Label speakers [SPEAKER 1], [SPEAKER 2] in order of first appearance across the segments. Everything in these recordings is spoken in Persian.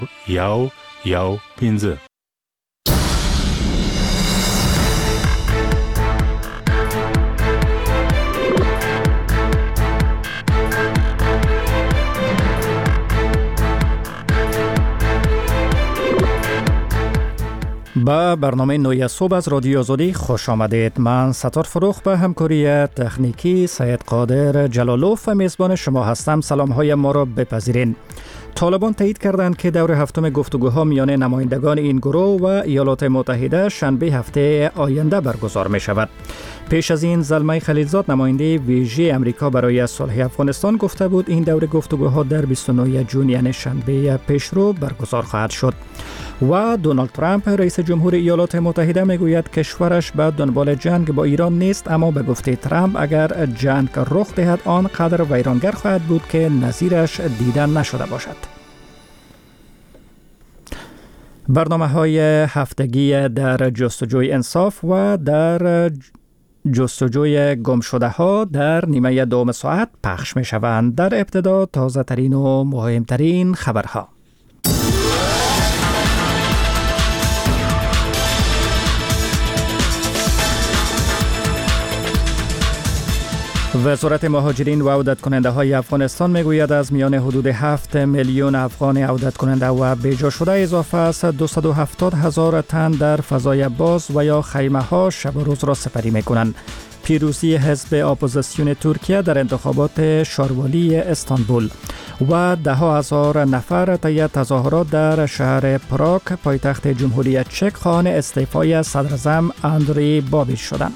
[SPEAKER 1] یو پینزه. با برنامه نوی صبح از رادیو آزادی خوش آمدید. من ستار فروخ به همکاری تکنیکی سید قادر جلالوف و میزبان شما هستم. سلام های ما را بپذیرین. طالبان تایید کردند که دور هفتم گفتگوها میان نمایندگان این گروه و ایالات متحده شنبه هفته آینده برگزار می شود. پیش از این زلمه خلیلزاد نماینده ویژه امریکا برای صلح افغانستان گفته بود این دور گفتگوها در 29 جون یعنی شنبه پیشرو برگزار خواهد شد. و دونالد ترامپ رئیس جمهور ایالات متحده میگوید کشورش به دنبال جنگ با ایران نیست، اما به گفته ترامپ اگر جنگ رخ دهد آنقدر ویرانگر خواهد بود که نظیرش دیده نشده باشد. برنامه‌های هفتگی در جستجوی انصاف و در جستجوی گمشده ها در نیمه دوم ساعت پخش می شوند. در ابتدا تازه ترین و مهمترین خبرها. وزارت مهاجرین و عودت کننده های افغانستان میگوید از میان حدود 7 میلیون افغان عودت کننده و بیجا شده اضافه است 270,000 تن در فضای باز و یا خیمه ها شب و روز را سپری میکنند. پیروزی حزب اپوزیسیون ترکیه در انتخابات شاروالی استانبول و 10,000 نفر طی تظاهرات در شهر پراگ پایتخت جمهوری چک خواهان استعفای صدراعظم اندری بابیش شدند.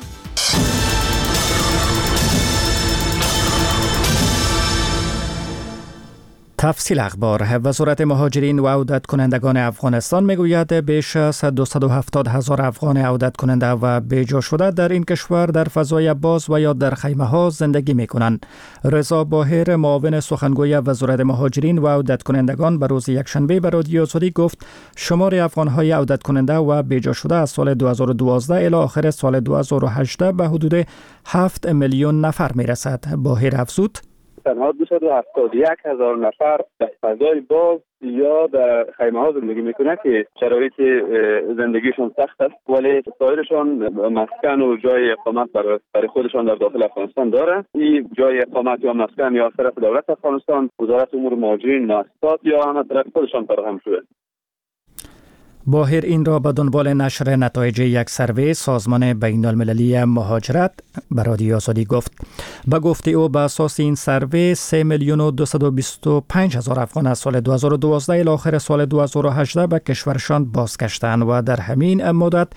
[SPEAKER 1] تفصیل اخبار. وزارت مهاجرین و عودت کنندگان افغانستان میگوید بیش از 270,000 افغان عودت کننده و بیجا شده در این کشور در فضای باز و یا در خیمه ها زندگی می کنند. رضا باهر معاون سخنگوی وزارت مهاجرین و عودت کنندگان به روز یکشنبه به رادیو آزادی گفت شمار افغان های عودت کننده و بیجا شده از سال 2012 الی آخر سال 2018 به حدود 7 میلیون نفر می رسد. باهر افزود
[SPEAKER 2] تنها 271,000 نفر در فضای باز یا در خیمه ها زندگی میکنه که شرایط زندگیشون سخت است، ولی سایرشان مسکن و جای اقامت برای خودشان در داخل افغانستان داره. این جای اقامت یا مسکن یا طرف دولت افغانستان، وزارت امور مهاجرین، مؤسسات یا هم طرف خودشان فراهم شده.
[SPEAKER 1] باهر این را به دنبال نشر نتایج یک سروی سازمان بین المللی مهاجرت به رادیو آزادی گفت. به گفته او به اساس این سروی 3,225,000 افغان از سال 2012 الی آخر سال 2018 به کشورشان بازگشتند و در همین مدت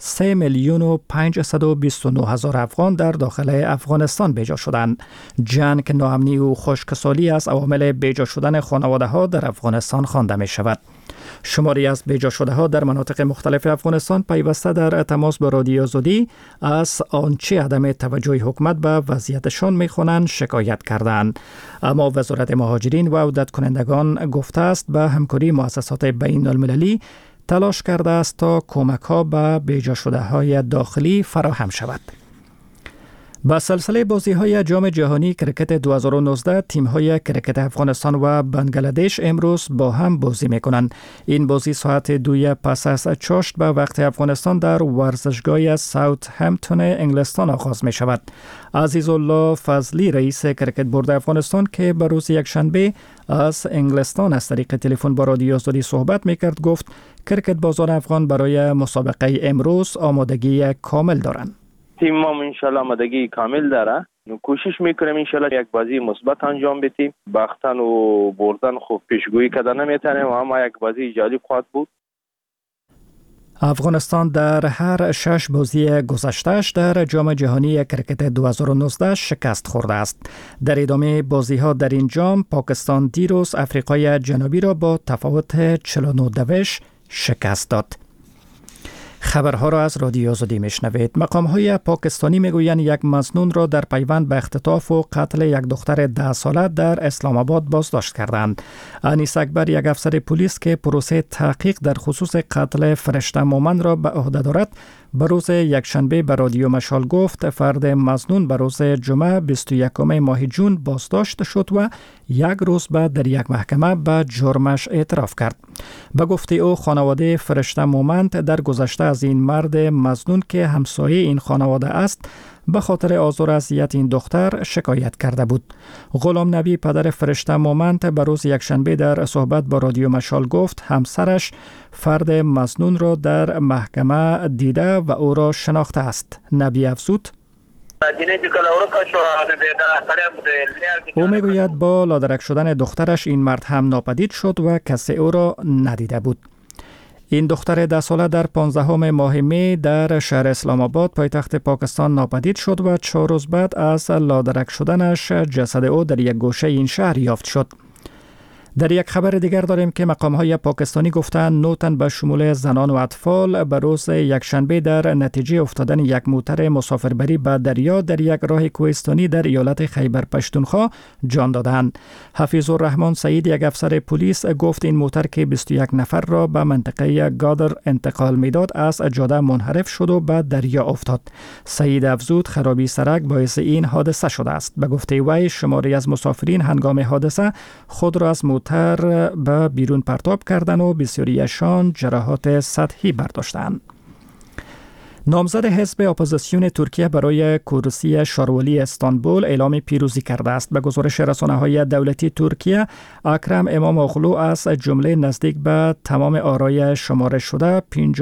[SPEAKER 1] 3,529,000 افغان در داخل افغانستان بیجا شدند. جنگ، ناامنی و خشکسالی از عوامل بیجا شدن خانواده ها در افغانستان خوانده می شود. شماری از بیجا شده ها در مناطق مختلف افغانستان پیوسته در تماس با رادیو آزادی از آنچه عدم توجه حکومت به وضعیتشان می‌خوانند شکایت کردند. اما وزارت مهاجرین و عودت کنندگان گفته است به همکاری مؤسسات بین المللی تلاش کرده است تا کمک‌ها به بیجا شده های داخلی فراهم شود. با سلسله بازی‌های جام جهانی کرکت 2019 تیم‌های کرکت افغانستان و بنگلادش امروز با هم بازی می‌کنند. این بازی ساعت 2 پس از چاشت به وقت افغانستان در ورزشگاه ساوت همپتون انگلستان آغاز می‌شود. عزیزالله فضلی رئیس کرکت بورد افغانستان که به روز یکشنبه از انگلستان از طریق تلفن با رادیو آزادی صحبت می‌کرد گفت کرکت بازان افغان برای مسابقه امروز آمادگی کامل دارند.
[SPEAKER 3] تیم ما انشالله آمادگی کامل داره. کوشش میکنیم انشالله یک بازی مثبت انجام بدیم. باختن و بردن خوب پیشگویی کردن نمیتونیم، اما یک بازی جالب خواهد بود.
[SPEAKER 1] افغانستان در هر 6 بازی گذشته‌اش در جام جهانی کرکت 2019 شکست خورده است. در ادامه بازی‌ها در این جام پاکستان دیروز آفریقای جنوبی را با تفاوت 49 شکست داد. خبرها را از رادیو آزادی میشنوید. مقام‌های پاکستانی میگویند یک مظنون را در پیوند به اختطاف و قتل یک دختر 10 ساله در اسلام آباد بازداشت کردند. انیس اکبر، یک افسر پلیس که پروسه تحقیق در خصوص قتل فرشته مومن را به عهده دارد، به روز یکشنبه به رادیو مشال گفت فرد مظنون به روز جمعه 21 ماه جون بازداشت شد و یک روز بعد در یک محکمه به جرمش اعتراف کرد. به گفته او خانواده فرشته مومند در گذشته از این مرد مظنون که همسایه این خانواده است به خاطر آزار و اذیت این دختر شکایت کرده بود. غلام نبی پدر فرشته مومند به روز یکشنبه در صحبت با رادیو مشال گفت همسرش فرد مظنون را در محکمه دیده و او را شناخته است. نبی افزود او میگوید با لادرک شدن دخترش این مرد هم ناپدید شد و کسی او را ندیده بود. این دختر 10 ساله در 15 ماه می در شهر اسلام آباد پایتخت پاکستان ناپدید شد و 4 روز بعد از لادرک شدنش جسد او در یک گوشه این شهر یافت شد. در یک خبر دیگر داریم که مقام‌های پاکستانی گفتند 9 تن به شمول زنان و اطفال به روز یکشنبه در نتیجه افتادن یک موتر مسافربری به دریا در یک راه کوهستانی در ایالت خیبر پشتونخوا جان دادند. حفیظ الرحمن سعید یک افسر پلیس گفت این موتر که 21 نفر را به منطقه گادر انتقال میداد از جاده منحرف شد و به دریا افتاد. سعید افزود خرابی سرک باعث این حادثه شده است. به گفته وی شماری از مسافرین هنگام حادثه خود را از موتر به بیرون پرتاب کردند و بسیاریشان جراحات سطحی برداشتند. نامزد حزب اپوزیسیون ترکیه برای کرسی شاروالی استانبول اعلام پیروزی کرده است. به گزارش رسانه‌های دولتی ترکیه، اکرم امام اغلو از جمله نزدیک به تمام آرای شمارش شده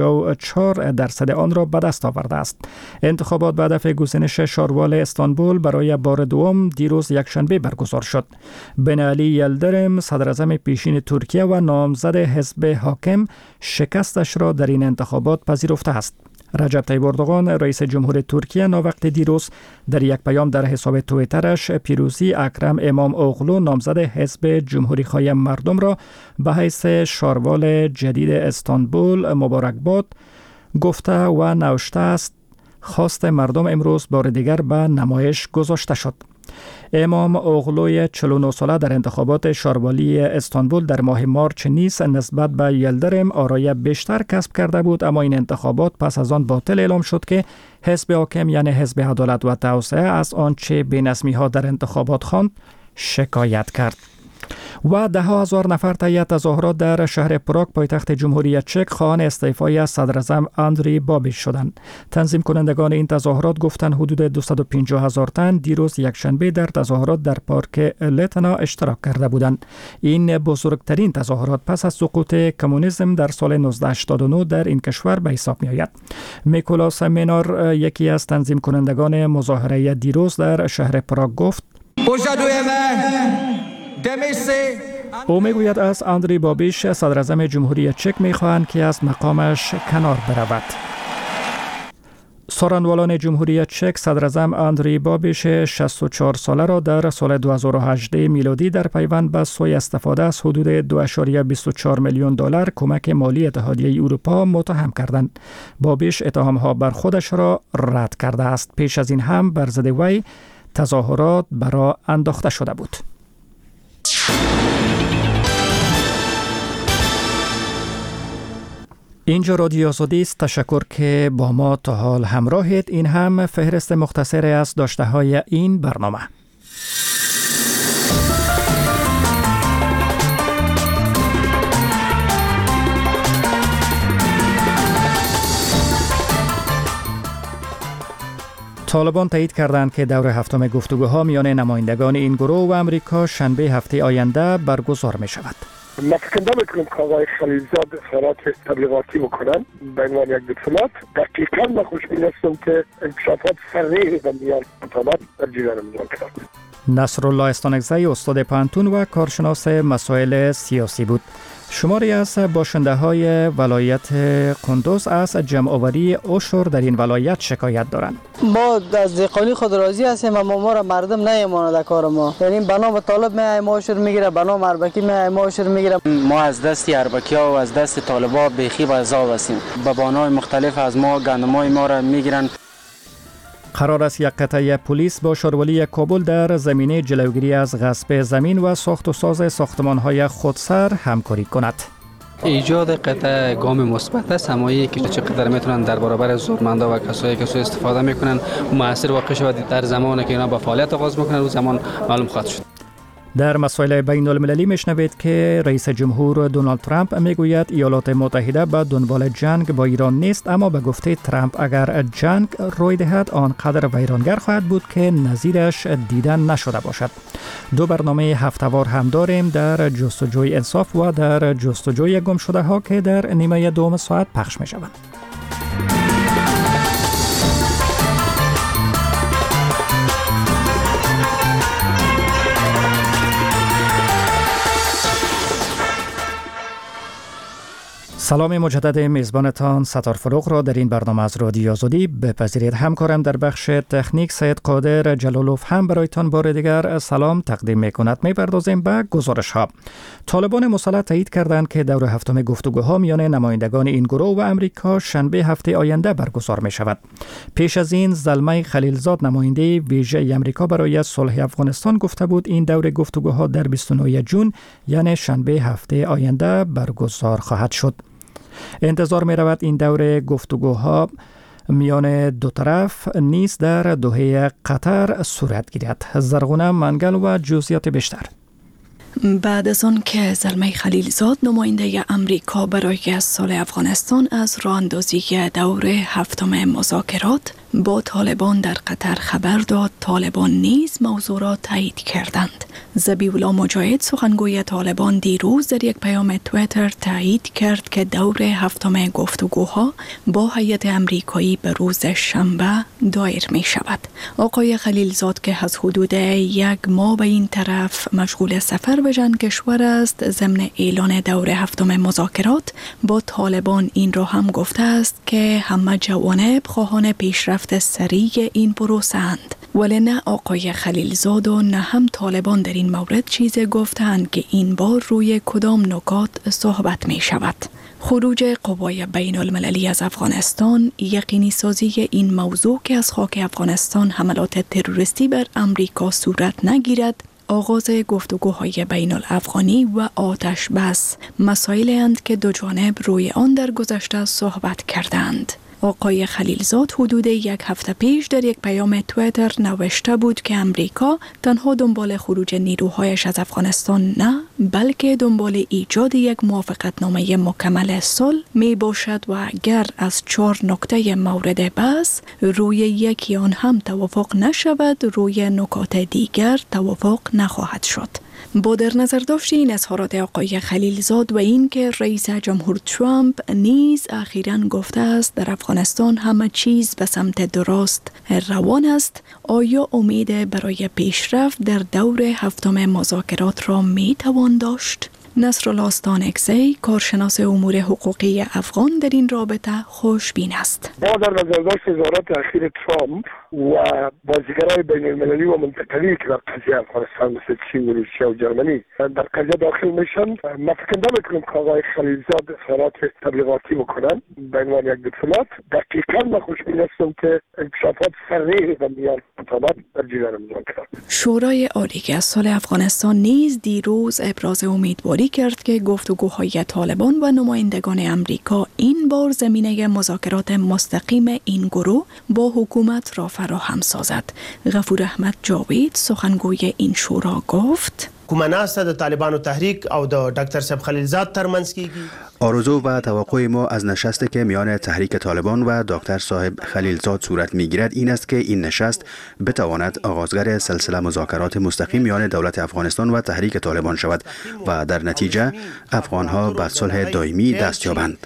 [SPEAKER 1] 54% آن را به دست آورده است. انتخابات به هدف گزینش شاروال استانبول برای بار دوم دیروز یکشنبه برگزار شد. بنالی یلدرم صدراعظم پیشین ترکیه و نامزد حزب حاکم شکستش را در این انتخابات پذیرفته است. رجب طیب اردوغان رئیس جمهور ترکیه ناوقت دیروز در یک پیام در حساب توییترش پیروزی اکرم امام اغلو نامزد حزب جمهوری خواه مردم را به حیث شاروال جدید استانبول مبارکباد گفته و نوشته است خواست مردم امروز بار دیگر به نمایش گذاشته شد. امام اغلوی 49 ساله در انتخابات شاروالی استانبول در ماه مارچ نیز نسبت به یلدرم آرای بیشتر کسب کرده بود، اما این انتخابات پس از آن باطل اعلام شد که حزب حاکم یعنی حزب عدالت و توسعه از آنچه بی‌نظمی‌ها در انتخابات خواند شکایت کرد. و 10,000 نفر طی تظاهرات در شهر پراگ پایتخت جمهوری چک خواهان استعفای صدراعظم آندری بابیش شدند. تنظیم کنندگان این تظاهرات گفتند حدود 250,000 تن دیروز یکشنبه در تظاهرات در پارک لتنا اشتراک کرده بودند. این بزرگترین تظاهرات پس از سقوط کمونیسم در سال 1989 در این کشور به حساب می آید. میکولاس مینار یکی از تنظیم کنندگان مظاهره دیروز در شهر پراگ گفت او میگوید از آندری بابیش صدراعظم جمهوری چک میخواهند که از مقامش کنار برود. سخنران جمهوری چک صدراعظم آندری بابیش 64 ساله را در سال 2018 میلادی در پیوند به سوی استفاده از حدود 2.24 میلیون دلار کمک مالی اتحادیه اروپا متهم کردند. بابیش اتهامها بر خودش را رد کرده است. پیش از این هم بر ضد وی تظاهرات برای انداخته شده بود. اینجا رادیو آزادی است. تشکر که با ما تا حال همراهید. این هم فهرست مختصری از داشته های این برنامه. طالبان تایید کردند که دور هفتم گفتگوها میان نمایندگان این گروه و امریکا شنبه هفته آینده برگزار می شود.
[SPEAKER 4] ما فکر نمی‌کنم که آقای خلیلزاد اظهارات تبلیغاتی بکنن به عنوان یک دیپلمات. دقیقاً من خوشبین هستم که انکشافات صریح در میان مطالبات در جریان میان کرد.
[SPEAKER 1] نصرالله استانکزی استاد پانتون و کارشناس مسائل سیاسی بود. شماری از باشنده های ولایت قندوز از جمع‌آوری عشر در این ولایت شکایت دارند.
[SPEAKER 5] ما از دیقانی خود راضی هستیم اما ما را مردم نیمانده کار ما. یعنی بنام طالب می عشر میگیره، بنام اربکی می عشر میگیره.
[SPEAKER 6] ما از دست اربکی‌ها و از دست طالبا بیخی عذاب هستیم. به بانای مختلف از ما گندمای ما را میگیرن.
[SPEAKER 1] قرار است یک قطعه پلیس با شاروالی کابل در زمینه جلوگیری از غصب زمین و ساخت و ساز ساختمان‌های خودسر همکاری کند.
[SPEAKER 7] ایجاد قطعه گام مثبت است، همایی که چقدر میتونن در برابر زورمندا و کسایی که سوء استفاده میکنن موثر واقع شود در زمانی که اینا با فعالیت آغاز میکنن و زمان معلوم خواهد شد.
[SPEAKER 1] در مسائل بین المللی میشنوید که رئیس جمهور دونالد ترامپ میگوید ایالات متحده به دنبال جنگ با ایران نیست، اما به گفته ترامپ اگر جنگ روی دهد آنقدر ویرانگر خواهد بود که نظیرش دیدن نشده باشد. دو برنامه هفته‌وار هم داریم در جستجوی انصاف و در جستجوی گم شده ها که در نیمه دوم ساعت پخش می شوند. سلام مجدد میزبانتان ستار فروغ را در این برنامه از رادیو آزادی بپذیرید. همکارم در بخش تکنیک سید قادر جلالوف هم برایتان بار دیگر سلام تقدیم میکند. میپردازیم به گزارش ها. طالبان مسلح تایید کردند که دور هفتم گفتگوها میان نمایندگان این گروه و امریکا شنبه هفته آینده برگزار می شود. پیش از این زلمه خلیلزاد نماینده ویژه امریکا برای صلح افغانستان گفته بود این دور گفتگوها در 29 جون یعنی شنبه هفته آینده برگزار خواهد شد. انتظار می رود این دور گفتگوها میان دو طرف نیز در دوحه قطر صورت گیرد. زرغونه منگل و جزئیات بیشتر.
[SPEAKER 8] بعد از آن که زلمه خلیلزاد نماینده امریکا برای صلح افغانستان از راه اندازی دور هفتم مذاکرات با طالبان در قطر خبر داد، طالبان نیز موضوع را تایید کردند. ذبیح الله مجاهد سخنگوی طالبان دیروز در یک پیام توییتر تایید کرد که دور هفتم گفتگوها با هیئت امریکایی به روز شنبه دایر می شود. آقای خلیلزاد که از حدود یک ماه به این طرف مشغول سفر به چند کشور است، ضمن اعلان دور هفتم مذاکرات با طالبان این را هم گفته است که همه جوانب خواهان پیشرفت سریع این پروسه اند. ولی نه آقای خلیلزاد و نه هم طالبان در این مورد چیزی گفتند که این بار روی کدام نکات صحبت می شود. خروج قوای بین المللی از افغانستان، یقینی سازی این موضوع که از خاک افغانستان حملات تروریستی بر امریکا صورت نگیرد، آغاز گفتگوهای بین الافغانی و آتش بس مسائلی اند که دو جانب روی آن در گذشته صحبت کردند. آقای خلیلزاد حدود یک هفته پیش در یک پیام توییتر نوشته بود که امریکا تنها دنبال خروج نیروهایش از افغانستان نه، بلکه دنبال ایجاد یک موافقتنامه مکمل صلح می باشد و اگر از 4 نکته مورد بحث روی یکی آن هم توافق نشود، روی نکات دیگر توافق نخواهد شد. با در نظر داشت این اظهارات آقای خلیلزاد و این که رئیس جمهور ترامپ نیز اخیراً گفته است در افغانستان همه چیز به سمت درست روان است، آیا امید برای پیشرفت در دور هفتم مذاکرات را می توان داشت؟ نصرالله استانکزی، کارشناس امور حقوقی افغان، در این رابطه خوشبین است.
[SPEAKER 4] با در نظر داشت اظهارات اخیر ترامپ و بازیگرای بین المللی و منطقه‌ای که در قضیه افغانستان مثل چین و روسیه و جرمنی در قضیه داخل میشن، ما فکر نمی‌کنم که آقای خلیلزاد اظهارات تبلیغاتی بکنن به عنوان یک دیپلمات. دقیقاً ما خوشبین هستم که انکشافات سریع و میان مطابقت در جریان مذاکرات.
[SPEAKER 8] شورای عالی از صلح افغانستان نیز دیروز ابراز امیدواری کرد که گفتگوهای طالبان و نمایندگان امریکا این بار زمینه مذاکرات مستقیم این گروه با حکومت را فراهم سازد. غفور احمد جاوید، سخنگوی این شورا، گفت:
[SPEAKER 9] کومناسته د طالبانو تحریک او د ډاکټر صاحب خلیلزاد ترمنځ کیږي.
[SPEAKER 10] آرزو و توقع ما از نشستی که میان تحریک طالبان و دکتر صاحب خلیلزاد صورت میگیرد این است که این نشست بتواند آغازگر سلسله مذاکرات مستقیم میان دولت افغانستان و تحریک طالبان شود و در نتیجه افغانها به صلح دائمی دست یابند.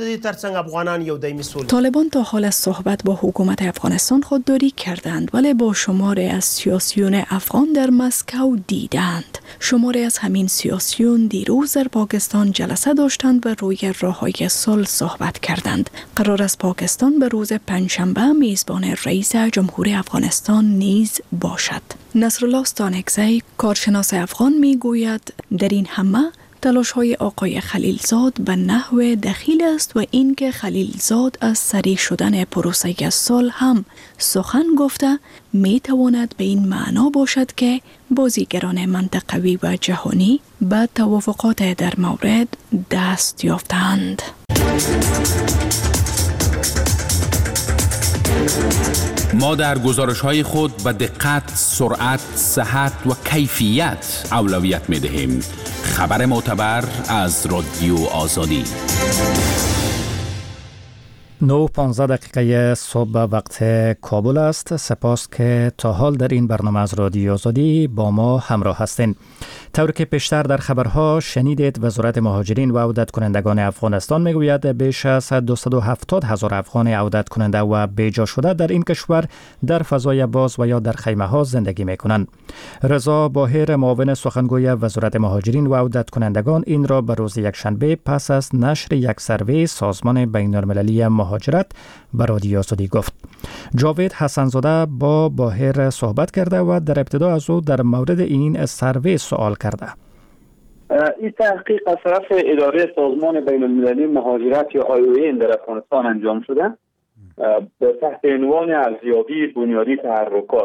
[SPEAKER 8] طالبان تا حال از صحبت با حکومت افغانستان خودداری کردند، ولی با شماری از سیاسیون افغان در مسکو دیدند. شماری از همین سیاسیون دیروز در پاکستان جلسه داشتند و روی راه‌های صلح صحبت کردند. قرار است پاکستان به روز پنجشنبه میزبان رئیس جمهور افغانستان نیز باشد. نصرالله استانکزی، کارشناس افغان، میگوید در این همه تلاش‌های آقای خلیلزاد به نحو دخیل است و اینکه خلیلزاد از سریع شدن پروسه صلح هم سخن گفته میتواند به این معنا باشد که بازیگران منطقوی و جهانی به توافقات در مورد دست یافتند.
[SPEAKER 11] ما در گزارش‌های خود به دقت، سرعت، صحت و کیفیت اولویت می‌دهیم. خبر معتبر از رادیو آزادی.
[SPEAKER 1] 9:15 صبح وقت کابل است. سپاس که تا حال در این برنامه از رادیو آزادی با ما همراه هستین. طوری که پیشتر در خبرها شنیدید، وزارت مهاجرین و عودت کنندگان افغانستان میگوید بیش از 270,000 افغان عودت کننده و بیجا شده در این کشور در فضای باز و یا در خیمه ها زندگی میکنند. رضا باهر، معاون سخنگوی وزارت مهاجرین و عودت کنندگان، این را به روز یکشنبه پس از نشر یک سروی سازمان بین‌المللی مهاجرت به رادیو آزادی گفت. جاوید حسن‌زاده با باهر صحبت کرده و در ابتدا از او در مورد این سروی سوال کرده.
[SPEAKER 2] این تحقیق از طرف اداره سازمان بین‌المللی مهاجرت یا IOM در افغانستان انجام شده به تحت عنوان ارزیابی بنیادی تحرکات.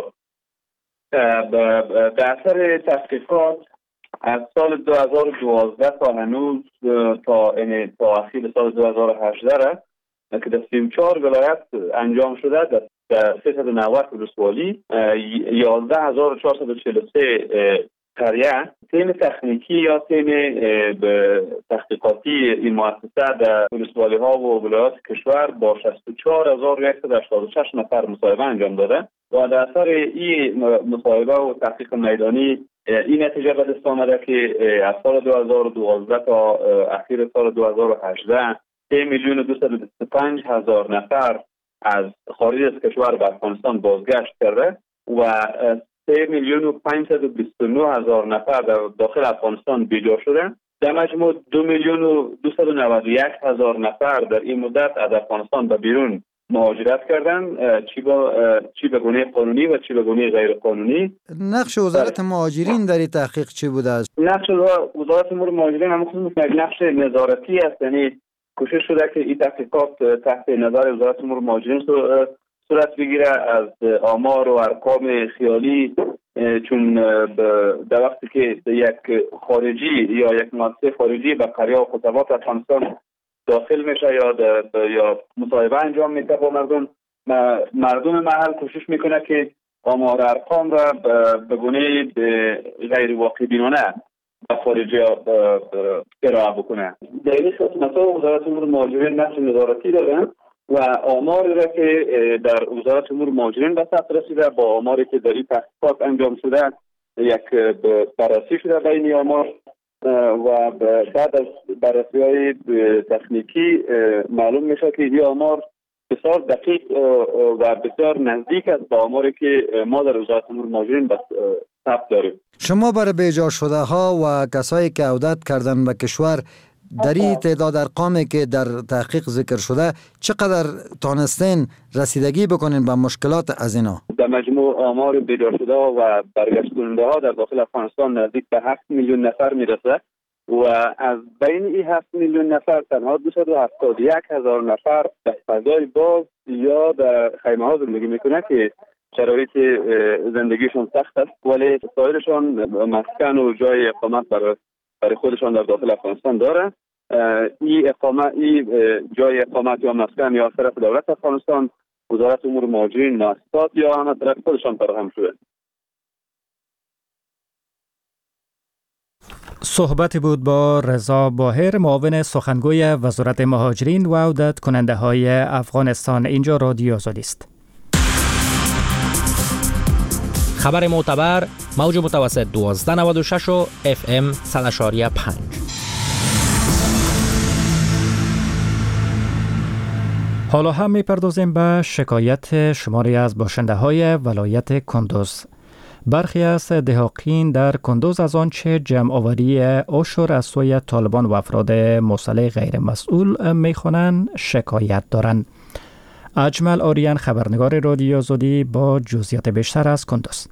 [SPEAKER 2] در اثر تحقیقات از سال 2012 تا هنوز تا اخیر سال 2018 که در 34 ولایت انجام شده، در 390 ولسوالی 11443 قریه، تیم تکنیکی یا تیم تحقیقاتی این مؤسسه در ولسوالی ها و ولایات کشور با 64186 نفر مصاحبه انجام داده و در اثر این مصاحبه و تحقیق میدانی این نتیجه به دست آمده که از سال 2012 تا اخیر سال 2018 3,225,000 نفر از خارج از کشور به افغانستان بازگشت کرده و 3,529,000 نفر در داخل افغانستان بیجا شده. در مجموع 2,291,000 نفر در این مدت از افغانستان به بیرون مهاجرت کردن، چی به گونه قانونی و چی به گونه غیر قانونی.
[SPEAKER 12] نقش وزارت مهاجرین در این تحقیق چی بوده است؟
[SPEAKER 2] نقش وزارت امور مهاجرین همون نقش نظارتی است، یعنی کوشش شده که این تحقیقات تحت نظر وزارت امور مهاجرین صورت بگیره. از آمار و ارقام خیالی، چون در وقتی که یک خارجی یا یک مؤسسه خارجی به قریه و خطبات افغانستان داخل میشه یا مصاحبه انجام میده با مردم محل، کوشش میکنه که آمار ارقام را به گونه غیر واقع بینانه به خارجی ارائه بکنه. در این قسمت وزارت امور مهاجرین نقش نظارتی دارن و آماری را که در وزارت امور مهاجرین به دست رسیده با آماری که در این تحقیقات انجام شده یک بررسی شده بین آمار و بعد از بررسی‌های تکنیکی معلوم میشه که این آمار بسیار دقیق و بسیار نزدیک است با آماری که ما در وزارت امور مهاجرین ثبت داریم.
[SPEAKER 12] شما برای بیجا شده ها و کسایی که عودت کردن به کشور در این تعداد ارقامی که در تحقیق ذکر شده چقدر تانستین رسیدگی بکنین به مشکلات از اینا؟
[SPEAKER 2] در مجموع آمار بیجا شده و برگشت کننده ها در داخل افغانستان نزدیک به 7 میلیون نفر میرسه و از بین این 7 میلیون نفر تنها 271,000 نفر در فضای باز یا در خیمه ها زندگی میکنه که شرایط زندگیشون سخت است، ولی سایرشان مسکن و جای اقامت برای خودشان در داخل افغانستان داره. این جای اقامت یا مسکن یا طرف دولت افغانستان، وزارت امور مهاجرین، مؤسسات یا هم از طرف خودشان فراهم شده.
[SPEAKER 1] صحبتی بود با رضا باهر، معاون سخنگوی وزارت مهاجرین و عودت کننده های افغانستان. اینجا رادیو آزادی است.
[SPEAKER 13] خبر معتبر، موج متوسط 1296 و FM 100.5.
[SPEAKER 1] حالا هم میپردازیم به شکایت شماری از باشنده های ولایت کندوز. برخی از دهاقین در کندوز از آنچه جمع آوری عشر از سوی طالبان و افراد مسلح غیر مسئول میخوانند شکایت دارند. اجمل آریان، خبرنگار رادیو آزادی با جزئیات بیشتر از کندوز.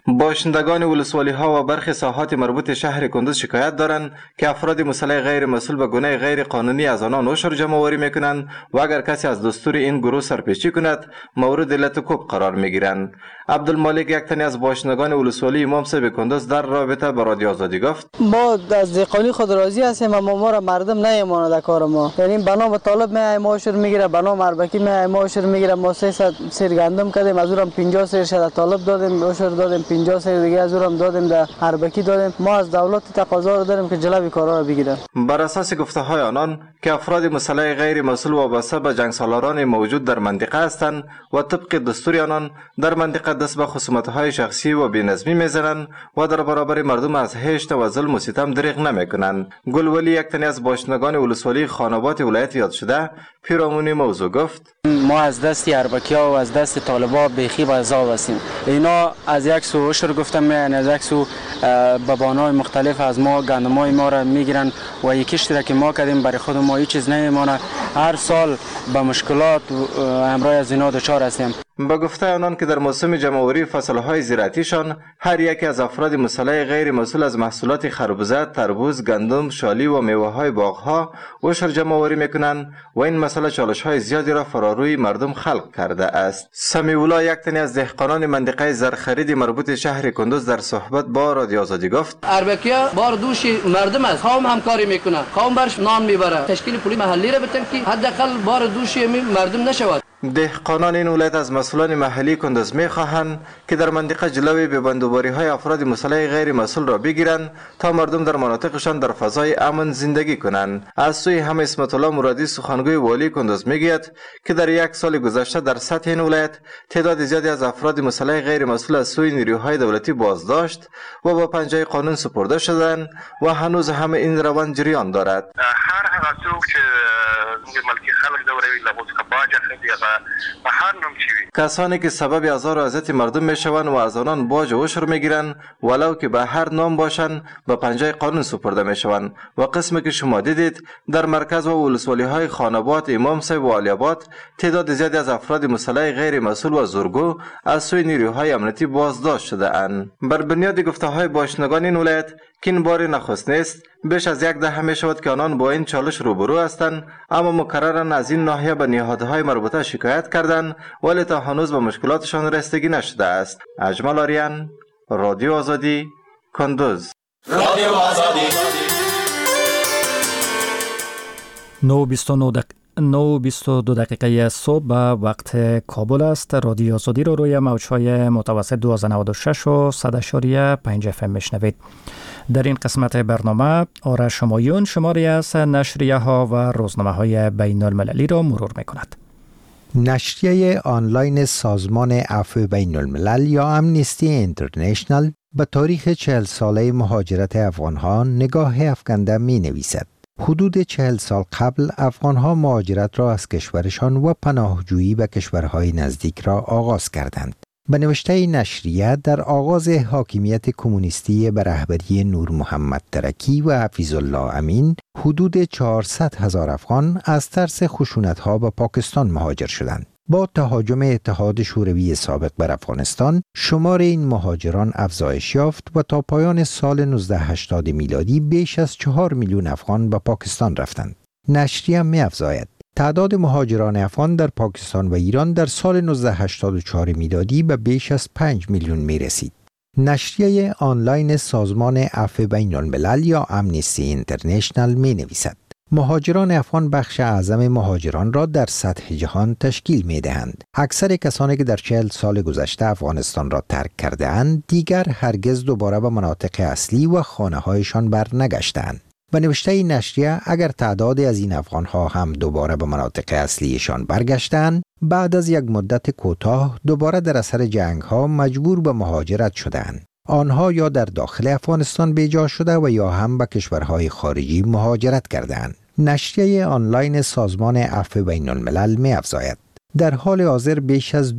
[SPEAKER 14] باشندگان ولسوالی ها و برخی ساحات مربوط شهر کندوز شکایت دارند که افراد مسلح غیر مسئول به گونه غیر قانونی از آنان عشر جمع آوری میکنند و اگر کسی از دستور این گروه سرپیچی کند مورد علت کوب قرار میگیرند. عبدالمالک یک تن از باشندگان ولسوالی امام صاحب کندوز در رابطه با رادیو آزادی گفت:
[SPEAKER 5] ما از دهقانی خود راضی هستیم اما ما را مردم نمیماند کار ما. یعنی بنا به طالب میای ما عشر میگیره، بنا مربکی میای ما عشر میگیره. ما 300 سیر گندم کردیم، از اونم 50 سیر شده طالب دادیم، عشر دادیم، 50 سیر دیگه از اونم دادیم در مربکی دادیم. ما از دولت تقاضا رو داریم که جلوی کارا رو بگیرن.
[SPEAKER 14] بر اساس گفته های آنان که افراد مسلح غیر مسئول وابسته به جنگ سالاران موجود در منطقه هستند و طبق دستور آنان در منطقه دست به خصومت‌های شخصی و بی‌نظمی می‌زنند و در برابر مردم از هشت و ظلم و ستم دریغ نمی‌کنند. گلولی یک تن از باشندگان ولسوالی خانابات ولایت یاد شده پیرامون موضوع گفت:
[SPEAKER 6] ما از دست اربکی‌ها و از دست طالبا بیخی به عذاب هستیم. اینا از یک سو عشر گفتم میان، از یک سو به بانای مختلف از ما گندمای ما را میگیرن و یکیش را که ما کردیم برای خود ما هیچ چیز نمیمونه. هر سال به مشکلات همراه از اینا دچار هستیم.
[SPEAKER 14] با گفته آنان که در موسم جمع‌آوری فصل‌های زراعتیشان هر یک از افراد مسلح غیر مسئول از محصولات خربزه، تربوز، گندم، شالی و میوه‌های باغ‌ها عشر جمع‌آوری می‌کنند و این مسئله چالش‌های زیادی را فراروی مردم خلق کرده است. سمیولا یک تن از دهقانان منطقه زرخرید مربوط شهر کندوز در صحبت با رادیو آزادی گفت:
[SPEAKER 15] اربکیا بار دوش مردم است، قوم همکاری میکنه، قوم برش نان میبره، تشکیل پولی محلی را بتن که حداقل بار دوش مردم نشود.
[SPEAKER 14] دهقانان این ولایت از مسئولان محلی کندوز می‌خواهند که در منطقه جلوی ببندوباری‌های افراد مسلح غیر مسئول را بگیرند تا مردم در مناطقشان در فضای امن زندگی کنند. از سوی هم اسمت الله مرادی سخنگوی والی کندوز میگوید که در یک سال گذشته در سطح این ولایت تعداد زیادی از افراد مسلح غیر مسئول از سوی نیروهای دولتی بازداشت و با پنجه قانون سپرده شدند و هنوز هم این روند جریان دارد.
[SPEAKER 16] هر هغه څوک چې ملکی خلک دوروي لغوس کباج اخلي به هر نوم چی
[SPEAKER 14] کسانی که سبب آزار و اذیت مردم میشوند و از آنان باج و عشر میگیرند ولو که به هر نام باشند به پنجه قانون سپرده میشوند. و قسمی که شما دیدید در مرکز و ولسوالی های خانابات امام صاحب و علی‌آباد تعداد زیادی از افراد مسلح غیر مسئول و زورگو از سوی نیروهای امنیتی بازداشت شده اند. بر بنیاد گفته های باشندگان این ولایت که این بار نخست نیست، بیش از یک دهه می شود که آنان با این چالش روبرو هستند، اما مکررن از این ناحیه به نهادهای مربوطه شکایت کردند ولی تا هنوز به مشکلاتشان رسیدگی نشده است. اجمل آریان، رادیو آزادی، کندوز.
[SPEAKER 17] رادیو آزادی
[SPEAKER 1] 9:22 دقیقه صبح به وقت کابل است. رادیو آزادی رو روی موج‌های متوسط 1296 و 100.5 FM میشنوید. در این قسمت برنامه آرش شمایون شماری از نشریه ها و روزنامه های بین المللی را مرور می کند.
[SPEAKER 18] نشریه آنلاین سازمان عفو بین الملل یا امنیستی اینترنشنل به تاریخ 40 ساله مهاجرت افغانها نگاه افکنده می نویسد. حدود 40 سال قبل افغانها مهاجرت را از کشورشان و پناهجویی به کشورهای نزدیک را آغاز کردند. به نوشته نشریه در آغاز حاکمیت کمونیستی به رهبری نور محمد ترکی و حفیظ الله امین حدود 400,000 افغان از ترس خشونت‌ها به پاکستان مهاجر شدند. با تهاجم اتحاد شوروی سابق بر افغانستان شمار این مهاجران افزایش یافت و تا پایان سال 1980 میلادی بیش از 4 میلیون افغان به پاکستان رفتند. نشریه می‌افزاید تعداد مهاجران افغان در پاکستان و ایران در سال 1984 میلادی به بیش از 5 میلیون می رسید. نشریه آنلاین سازمان عفو بین الملل یا امنیستی اینترنشنل می نویسد مهاجران افغان بخش اعظم مهاجران را در سطح جهان تشکیل می دهند. اکثر کسانی که در 40 سال گذشته افغانستان را ترک کرده اند دیگر هرگز دوباره به مناطق اصلی و خانه هایشان برنگشتند. به نوشته نشریه اگر تعدادی از این افغان‌ها هم دوباره به مناطق اصلیشان برگشتند، بعد از یک مدت کوتاه دوباره در اثر جنگ‌ها مجبور به مهاجرت شدند. آنها یا در داخل افغانستان بیجا شده و یا هم به کشورهای خارجی مهاجرت کردند. نشریه آنلاین سازمان عفو بین الملل می‌افزاید در حال حاضر بیش از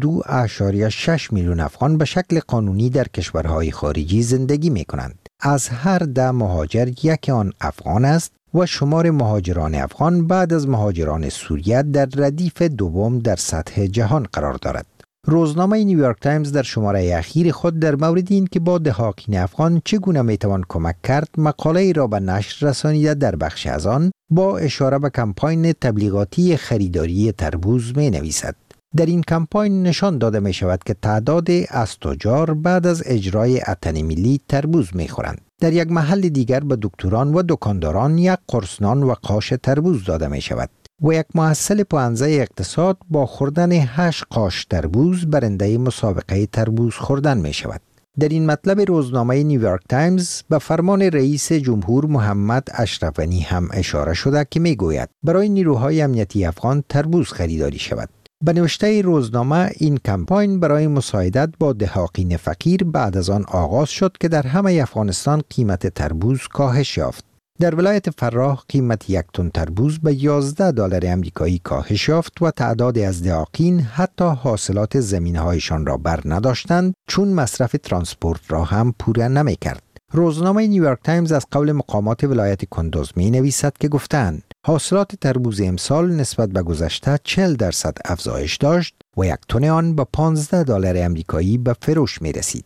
[SPEAKER 18] 2.6 میلیون افغان به شکل قانونی در کشورهای خارجی زندگی می‌کنند. از هر 10 مهاجر یک آن افغان است و شمار مهاجران افغان بعد از مهاجران سوریه در ردیف دوم در سطح جهان قرار دارد. روزنامه نیویورک تایمز در شماره اخیر خود در مورد این که با دهاقین افغان چگونه میتوان کمک کرد مقاله را به نشر رسانیده. در بخش از آن با اشاره به کمپاین تبلیغاتی خریداری تربوز می نویسد. در این کمپاین نشان داده می شود که تعداد از تجار بعد از اجرای اتن ملی تربوز می خورند. در یک محل دیگر به دکتران و دکانداران یک قرص نان و قاش تربوز داده می شود و یک محصل پوهنده اقتصاد با خوردن 8 قاش تربوز برنده مسابقه تربوز خوردن می شود. در این مطلب روزنامه نیویورک تایمز به فرمان رئیس جمهور محمد اشرف غنی هم اشاره شده که می گوید برای نیروهای امنیتی افغان تربوز خریداری شود. به نوشته روزنامه این کمپاین برای مساعدت با دهاقین فقیر بعد از آن آغاز شد که در همه افغانستان قیمت تربوز کاهش یافت. در ولایت فراه قیمت 1 تن تربوز به $11 آمریکایی کاهش یافت و تعدادی از دهاقین حتی حاصلات زمینهایشان را بر نداشتند چون مصرف ترانسپورت را هم پوره نمی کرد. روزنامه نیویورک تایمز از قول مقامات ولایت کندوز می نویسد که گفتند حاصلات تربوز امسال نسبت به گذشته 40% افزایش داشت و 1 تن آن به $15 آمریکایی به فروش می رسید.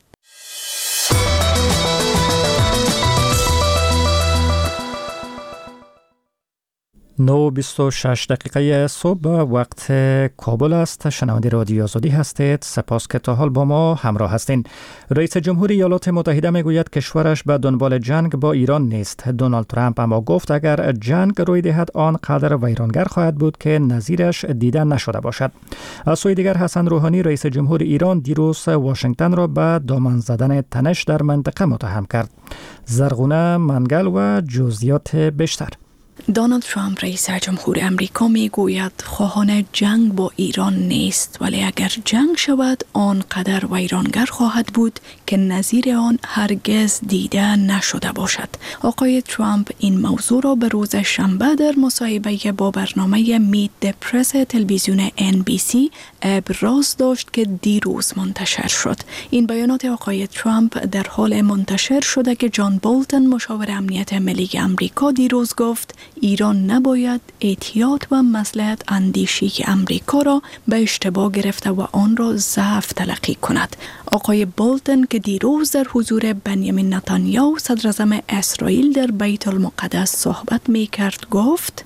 [SPEAKER 1] 9:26 دقیقه صبح وقت کابل است. شنونده رادیو آزادی هستید. سپاس که تا حال با ما همراه هستین. رئیس جمهور ایالات متحده میگوید کشورش به دنبال جنگ با ایران نیست. دونالد ترامپ اما گفت اگر جنگ روی دهد آنقدر ویرانگر خواهد بود که نظیرش دیده نشده باشد. از سوی دیگر حسن روحانی رئیس جمهور ایران دیروز واشنگتن را به دامن زدن تنش در منطقه متهم کرد. زرغونه منگل و جزئیات بیشتر.
[SPEAKER 8] دونالد ترامپ رئیس جمهور امریکا می گوید خواهان جنگ با ایران نیست، ولی اگر جنگ شود آنقدر ویرانگر خواهد بود که نظیر آن هرگز دیده نشده باشد. آقای ترامپ این موضوع را به روز شنبه در مصاحبه با برنامه میت د پرس تلویزیون NBC ابراز داشت که دیروز منتشر شد. این بیانات آقای ترامپ در حال منتشر شده که جان بولتن مشاور امنیت ملی امریکا دیروز گفت ایران نباید احتیاط و مصلحت اندیشی امریکا را به اشتباه گرفته و آن را ضعف تلقی کند. آقای بولتن که دیروز در حضور بنیامین نتانیاهو صدر اعظم اسرائیل در بیت المقدس صحبت می کرد گفت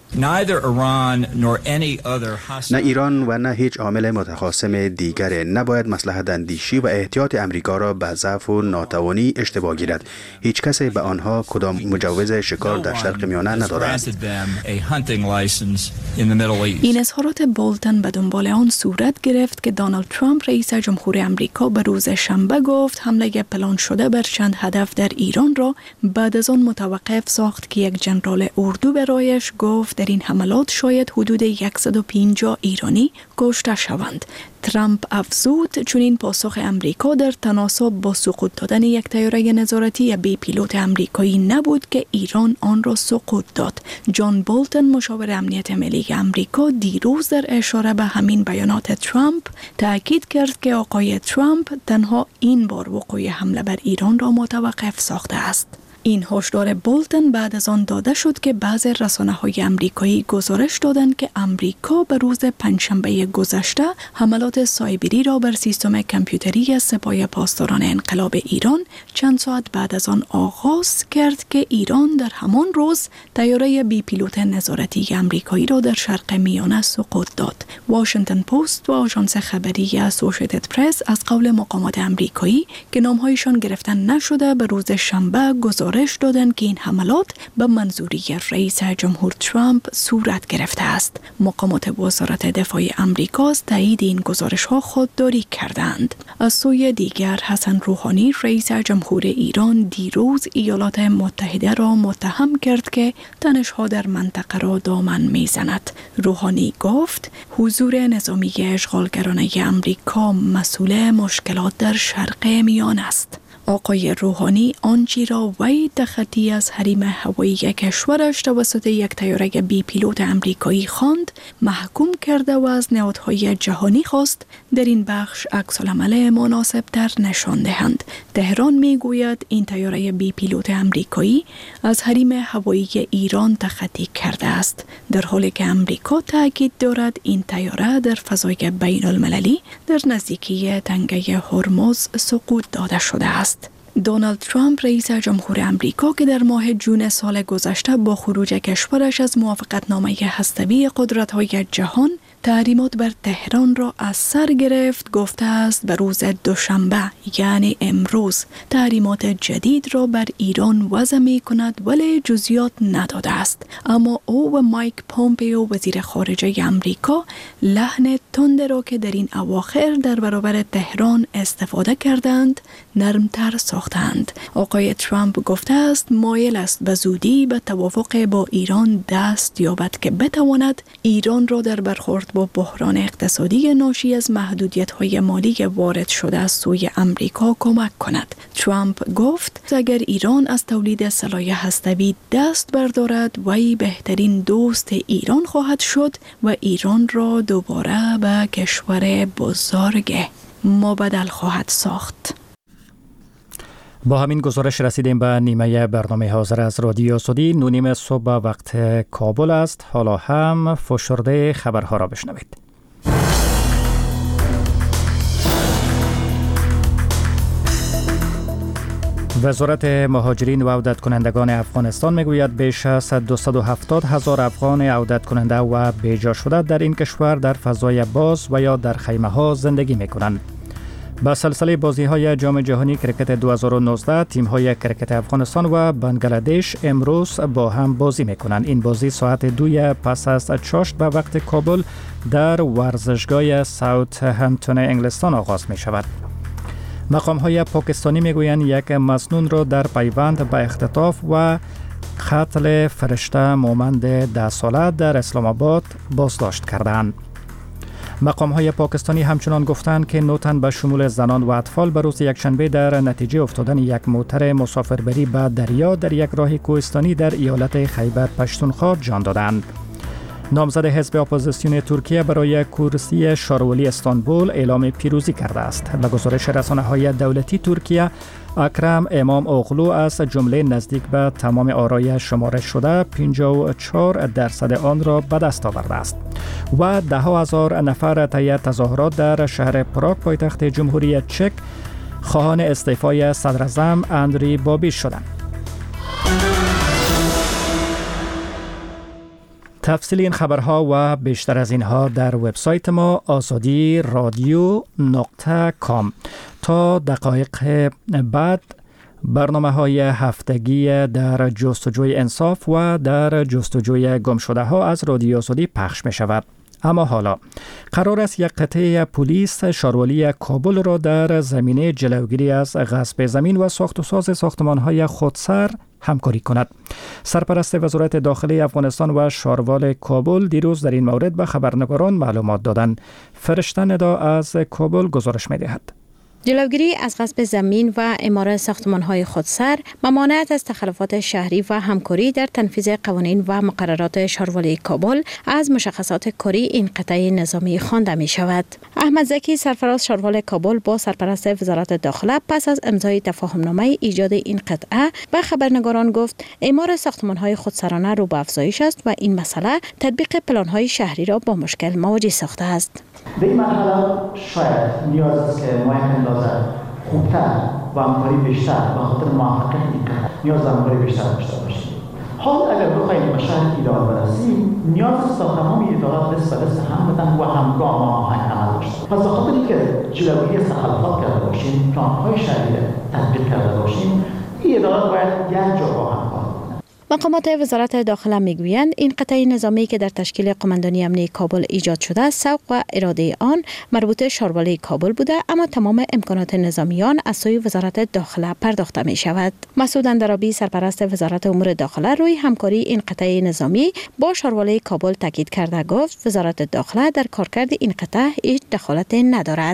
[SPEAKER 10] نه ایران و نه هیچ عامل متخاصم دیگر نباید مصلحت اندیشی و احتیاط امریکا را به ضعف و ناتوانی اشتباه گیرد. هیچ کسی به آنها کدام مجوز شکار در شرق میانه ندادند.
[SPEAKER 8] این اظهارات بولتن به دنبال آن صورت گرفت که دونالد ترامپ رئیس جمهور امریکا به روز شنبه گفت حمله پلان شده بر چند هدف در ایران را بعد از آن متوقف ساخت که یک ژنرال اردو برایش گفت در این حملات شاید حدود 150 ایرانی کشته شوند. ترامپ افزود چون این پاسخ امریکا در تناسب با سقوط دادن یک طیاره نظارتی بی پیلوت امریکایی نبود که ایران آن را سقوط داد. جان بولتن مشاور امنیت ملی امریکا دیروز در اشاره به همین بیانات ترامپ تاکید کرد که آقای ترامپ تنها این بار وقوع حمله بر ایران را متوقف ساخته است. این هشدار بولتن بعد از آن داده شد که بعضی رسانه‌های امریکایی گزارش دادند که امریکا به روز پنجشنبه گذشته حملات سایبری را بر سیستم کامپیوتری سپاه پاسداران انقلاب ایران چند ساعت بعد از آن آغاز کرد که ایران در همان روز طیاره بی پیلوت نظارتی امریکایی را در شرق میانه سقوط داد. واشنگتن پست و آژانس خبری اسوسییتد پرس از قول مقامات امریکایی که نامهایشان گرفته نشده به روز شنبه گزارش دادند که این حملات به منظوری رئیس جمهور ترامپ صورت گرفته است. مقامات وزارت دفاع امریکا از تایید این گزارش‌ها خودداری کردند. از سوی دیگر حسن روحانی رئیس جمهور ایران دیروز ایالات متحده را متهم کرد که تنش‌ها در منطقه را دامن می‌زند. روحانی گفت حضور نظامی اشغالگرانه امریکا مسئول مشکلات در شرق میانه است. آقای روحانی آنچه را وی تخطی از حریم هوایی کشورش توسط یک طیاره بی پیلوت امریکایی خواند محکوم کرده و از نهادهای جهانی خواست در این بخش عکس‌العمل مناسب تر نشان دهند. تهران میگوید این طیاره بی پیلوت امریکایی از حریم هوایی ایران تخطی کرده است، در حالی که امریکا تاکید دارد این طیاره در فضای بین المللی در نزدیکی تنگه هرمز سقوط داده شده است. دونالد ترامپ رئیس جمهور امریکا که در ماه جون سال گذشته با خروج کشورش از موافقتنامه هسته‌ای قدرت‌های جهان تحریمات بر تهران را از سر گرفت، گفته است به روز دوشنبه یعنی امروز تحریمات جدید را بر ایران وضع می کند ولی جزئیات نداده است. اما او و مایک پومپیو وزیر خارجه امریکا لحن تند را که در این اواخر در برابر تهران استفاده کردند نرمتر ساختند. آقای ترامپ گفته است مایل است به زودی به توافق با ایران دست یابد که بتواند ایران را در برخورد با بحران اقتصادی ناشی از محدودیت‌های مالی وارد شده از سوی امریکا کمک کند. ترامپ گفت اگر ایران از تولید سلاح هسته‌ای دست بردارد وی بهترین دوست ایران خواهد شد و ایران را دوباره به کشور بزرگ مبدل خواهد ساخت.
[SPEAKER 1] با همین گزارش رسیدیم به نیمه برنامه حاضر از رادیو سعودی. 9:30 صبح وقت کابل است. حالا هم فشرده خبرها را بشنوید. وزارت مهاجرین و عودت کنندگان افغانستان میگوید بیش از 270,000 افغان عودت کننده و بیجا شده در این کشور در فضای باز و یا در خیمه ها زندگی میکنند. با سلسله بازی‌های جام جهانی کرکت 2019 تیم‌های کرکت افغانستان و بنگلادش امروز با هم بازی می‌کنند. این بازی ساعت 2 پس از چاشت به وقت کابل در ورزشگاه ساوت همپتون انگلستان آغاز می‌شود. مقام‌های پاکستانی می‌گویند یک مسنون را در پیوند به اختطاف و قتل فرشته مومند 10 ساله در اسلام آباد بازداشت کردند. مقام‌های پاکستانی همچنان گفتند که 9 تن به شمول زنان و اطفال به روز یکشنبه در نتیجه افتادن یک موتر مسافربری به دریا در یک راه کوهستانی در ایالت خیبر پشتونخوا جان دادند. نامزد حزب اپوزیسیون ترکیه برای کرسی شارولی استانبول اعلام پیروزی کرده است. به گزارش رسانه‌های دولتی ترکیه، اکرم امام اوغلو از جمله نزدیک به تمام آرای شمارش شده 54% آن را به دست آورده است و 10,000 نفر طی تظاهرات در شهر پراگ پایتخت جمهوری چک خواهان استعفای صدراعظم اندری بابیش شدند. تفصیل این خبرها و بیشتر از اینها در وبسایت ما azadi.radio.com. تا دقایق بعد برنامه‌های هفتگی در جستجوی انصاف و در جستجوی گمشده ها از رادیو سعودی پخش می شود. اما حالا قرار است یک قطعه پلیس شاروالی کابل را در زمینه جلوگیری از غصب زمین و ساخت و ساز ساختمان‌های خودسر همکاری کند. سرپرست وزارت داخلی افغانستان و شاروال کابل دیروز در این مورد به خبرنگاران معلومات دادند. فرشته ندا از کابل گزارش می‌دهد.
[SPEAKER 17] جلوگیری از غصب زمین و اعمار ساختمان‌های خودسر، ممانعت از تخلفات شهری و همکاری در تنفیذ قوانین و مقررات شاروالی کابل از مشخصات کاری این قطعه نظامی خوانده می شود. احمد زکی سرفراز شاروال کابل با سرپرست وزارت داخله پس از امضای تفاهمنامه ایجاد این قطعه به خبرنگاران گفت اعمار ساختمان‌های خودسرانه رو به افزایش است و این مسئله تطبیق پلان‌های شهری را با مشکل مواجه ساخته است.
[SPEAKER 19] در این مرحله شاید نیاز است که ما یک اندازه خوبتر و همکاری بیشتر به خاطر موفقیت این کار نیاز به همکاری بیشتر داشته باشیم. حال اگر بخواهیم به شهر ایدئال برسیم نیاز است تا تمام ادارات دست به دست هم بدن و همگام آهنگ عمل باشند. پس به خاطر اینکه جلوگیری از تخلفات کرده باشیم، پلان‌های شهری تطبیق کرده باشیم، این ادارات باید یک جا با هم کار کنند.
[SPEAKER 17] مقامات وزارت داخله میگویند این قطعه نظامی که در تشکیل قماندانی امنی کابل ایجاد شده سوق و اراده آن مربوط شاروالی کابل بوده، اما تمام امکانات نظامیان از سوی وزارت داخله پرداخته می شود. مسعود اندرابی سرپرست وزارت امور داخله روی همکاری این قطعه نظامی با شاروالی کابل تاکید کرده گفت وزارت داخله در کارکرد این قطعه هیچ دخالت ندارد.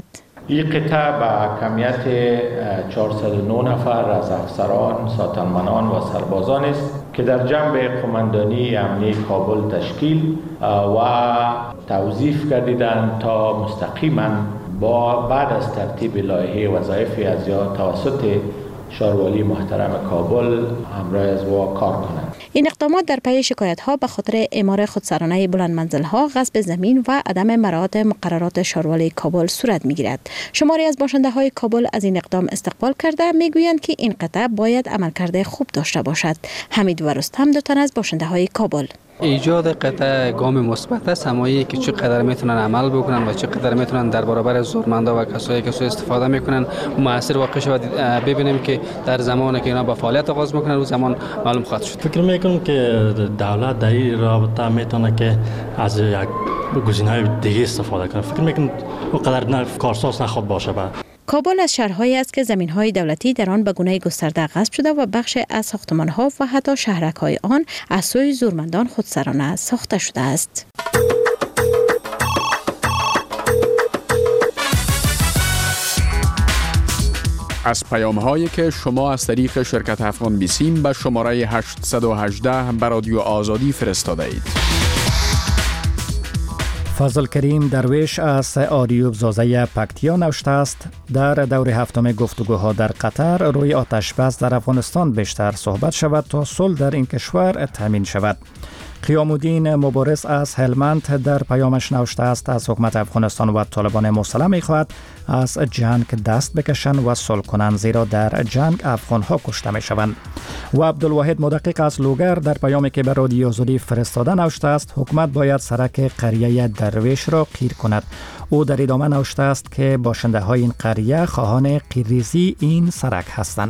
[SPEAKER 20] این قطعه به کمیت 409 نفر از افسران، ساتنمنان و سربازان است که در جنب قماندانی امنیه کابل تشکیل و توظیف گردیدند تا مستقیما بعد از ترتیب لایحه وظایف ازیا توسط شاروالی محترم کابل همراه از او کار کنند.
[SPEAKER 17] این اقدامات در پی شکایت‌ها به خاطر اعمار خودسرانه بلند منزل‌ها، غصب زمین و عدم مراعات مقررات شاروالی کابل صورت می‌گیرد. شماری از باشنده‌های کابل از این اقدام استقبال کرده می‌گویند که این قطعه باید عملکرد خوب داشته باشد. حمید و رستم دو تن از باشنده‌های کابل.
[SPEAKER 7] ایجاد قطعه گام مثبت است، همایی که چقدر میتونن عمل بکنن و چقدر میتونن در برابر زورمندا و کسایی که سوء استفاده میکنن موثر واقع شود. ببینیم که در زمانی که اینا با فعالیت آغاز میکنن اون زمان معلوم خواهد شد.
[SPEAKER 21] فکر میکنم که دولت در این رابطه میتونه که از یک گزینه‌های دیگه استفاده کنه. فکر میکنم اونقدر کارساز نخواد باشه.
[SPEAKER 17] کابل از شهرهایی است که زمین‌های دولتی در آن به گونه گسترده غصب شده و بخش از ساختمان‌ها و حتی شهرک‌های آن از سوی زورمندان خودسرانه ساخته شده است.
[SPEAKER 11] از پیام‌هایی که شما از طریق شرکت افغان بیسیم به شماره 818 به رادیو آزادی فرستاده اید.
[SPEAKER 1] فضل کریم درویش از آریوب زازه پکتیا نوشته است: در دور هفتم گفتگوها در قطر روی آتش بس در افغانستان بیشتر صحبت شود تا صلح در این کشور تامین شود. قیام الدین مبارز از هلمند در پیامش نوشته است: از حکومت افغانستان و طالبان مسلح می‌خواهد از جنگ دست بکشند و صلح کنند، زیرا در جنگ افغان‌ها کشته می‌شوند. و عبدالواحد مدقق از لوگر در پیامی که به رادیو آزادی فرستاده نوشته است: حکومت باید سرک قریه درویش را قیر کند. او در ادامه نوشته است که باشنده‌های این قریه خواهان قیرریزی این سرک هستند.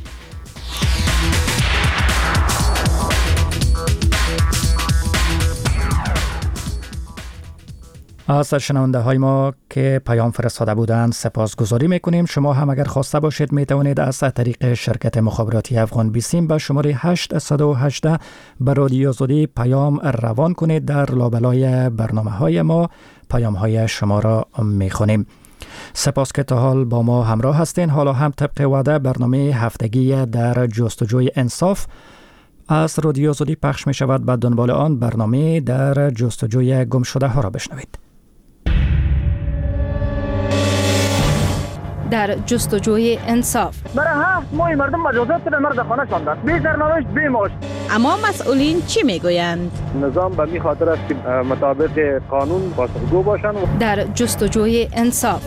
[SPEAKER 1] از شنونده های ما که پیام فرستاده بودند سپاسگزاری میکنیم. شما هم اگر خواسته باشید می توانید از طریق شرکت مخابراتی افغان بیسیم به شماره 818 به رادیو آزادی پیام روان کنید. در لابلای برنامه های ما پیام های شما را میخونیم. سپاس که تا حال با ما همراه هستین. حالا هم طبق وعده برنامه هفتگی در جستجوی انصاف از رادیو آزادی پخش می شود. بعد دنبال آن برنامه در جستجوی گم شده ها را بشنوید.
[SPEAKER 22] در جستجوی انصاف.
[SPEAKER 23] برای 7 ماه مردم مجازات به مرد خانه شاندن. بی سرنوشت بی معاش.
[SPEAKER 22] اما مسئولین چی میگویند؟
[SPEAKER 23] نظام به می خاطر است که مطابق قانون پاسخگو باشند.
[SPEAKER 22] در جستجوی انصاف.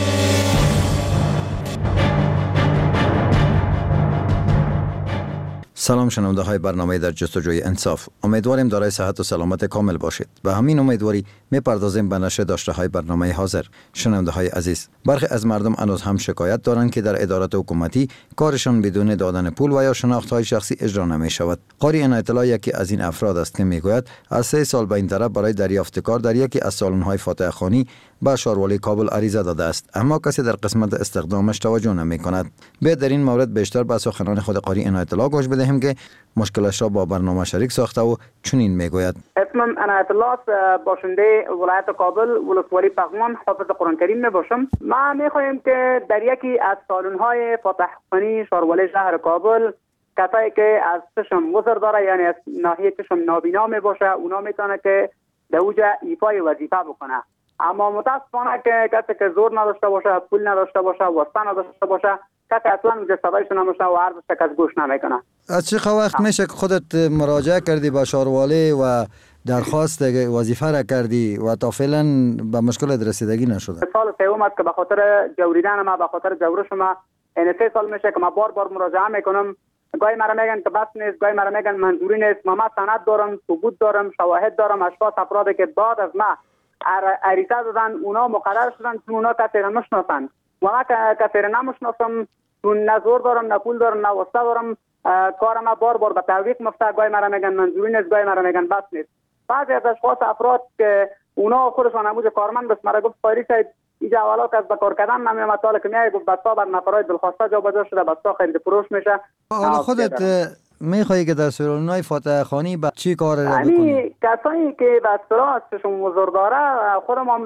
[SPEAKER 12] سلام شنونده های برنامه در جستجوی انصاف. امیدواریم دارای صحت و سلامت کامل باشید. به همین امیدواری میپردازیم به نشر داشته های برنامه حاضر. شنونده های عزیز، برخی از مردم هنوز هم شکایت دارند که در ادارات حکومتی کارشان بدون دادن پول و یا شناخت های شخصی اجرا نمی شود. قاری عنایت الله یکی از این افراد است که میگوید از 3 سال به این طرف برای دریافت کار در یکی از سالن های فاتح خانی به شاروالی کابل عریضه داده است، اما کسی در قسمت استخدامش توجه نمی کند. به در این مورد بیشتر به سخنان خود قاری عنایت الله گوش بدهیم که مشکلش را با برنامه شریک ساخته و چنین میگوید:
[SPEAKER 23] اسمم عنایت الله، باشنده ولایت کابل، ولسوالی پغمان، حافظ قرآن کریم میباشم. ما میخواهیم که در یکی از سالن‌های فاتح خانی شاروالی شهر کابل کسایی که از چشم گذر داره، یعنی از ناحیه چشم نابینا میباشه، اونا میتونه که در اوجا ایفای وظیفه بکنه. اما متاسفانه که کسی که زور نداشته باشه، پول نداشته باشه، واسطه نداشته باشه، کسی اصلا اونجا صدایش نمیشه و عرضش کس گوش نمیکنه.
[SPEAKER 12] از چه وقت میشه که خودت مراجعه کردی به شاروالی و درخواست وظیفه را کردی و تا فعلا به مشکل رسیدگی نشده؟
[SPEAKER 23] سال سوم است که به خاطر جوریدن ما، به خاطر جورش ما، این 3 سال میشه که ما بار مراجعه میکنم. گاهی مرا میگن که بس نیست، گاهی مرا میگن منظوری نیست. ما سند دارم، ثبوت دارم، شواهد دارم. اشخاص افرادی که بعد از ما عریضه دادن، اونا مقرر شدن چون اونا کسی را نشناسن و من کسی را نمیشناسم، چون نه زور دارم، نه پول دارم، نه واسطه دارم. کار ما بار به تعویق مفته. گاهی مرا میگن منظوری نیست، گاهی مرا میگن بس نیست. بعضی از اشخاص افراد که اونا خودشان نموز کارمند بس مرا گفت فایری سید اینجا اولا که از به کار کردن نمیام، طالب که میای گفت بسا بر نفرای دلخواسته جابجا شده، بسا خرید فروش میشه.
[SPEAKER 12] حالا خودت میخوایی که در سالن‌های فاتح خانی با چی کار را بکنی؟
[SPEAKER 23] یعنی کسایی که به اصطلاح ازشون حضور داره، خودم هم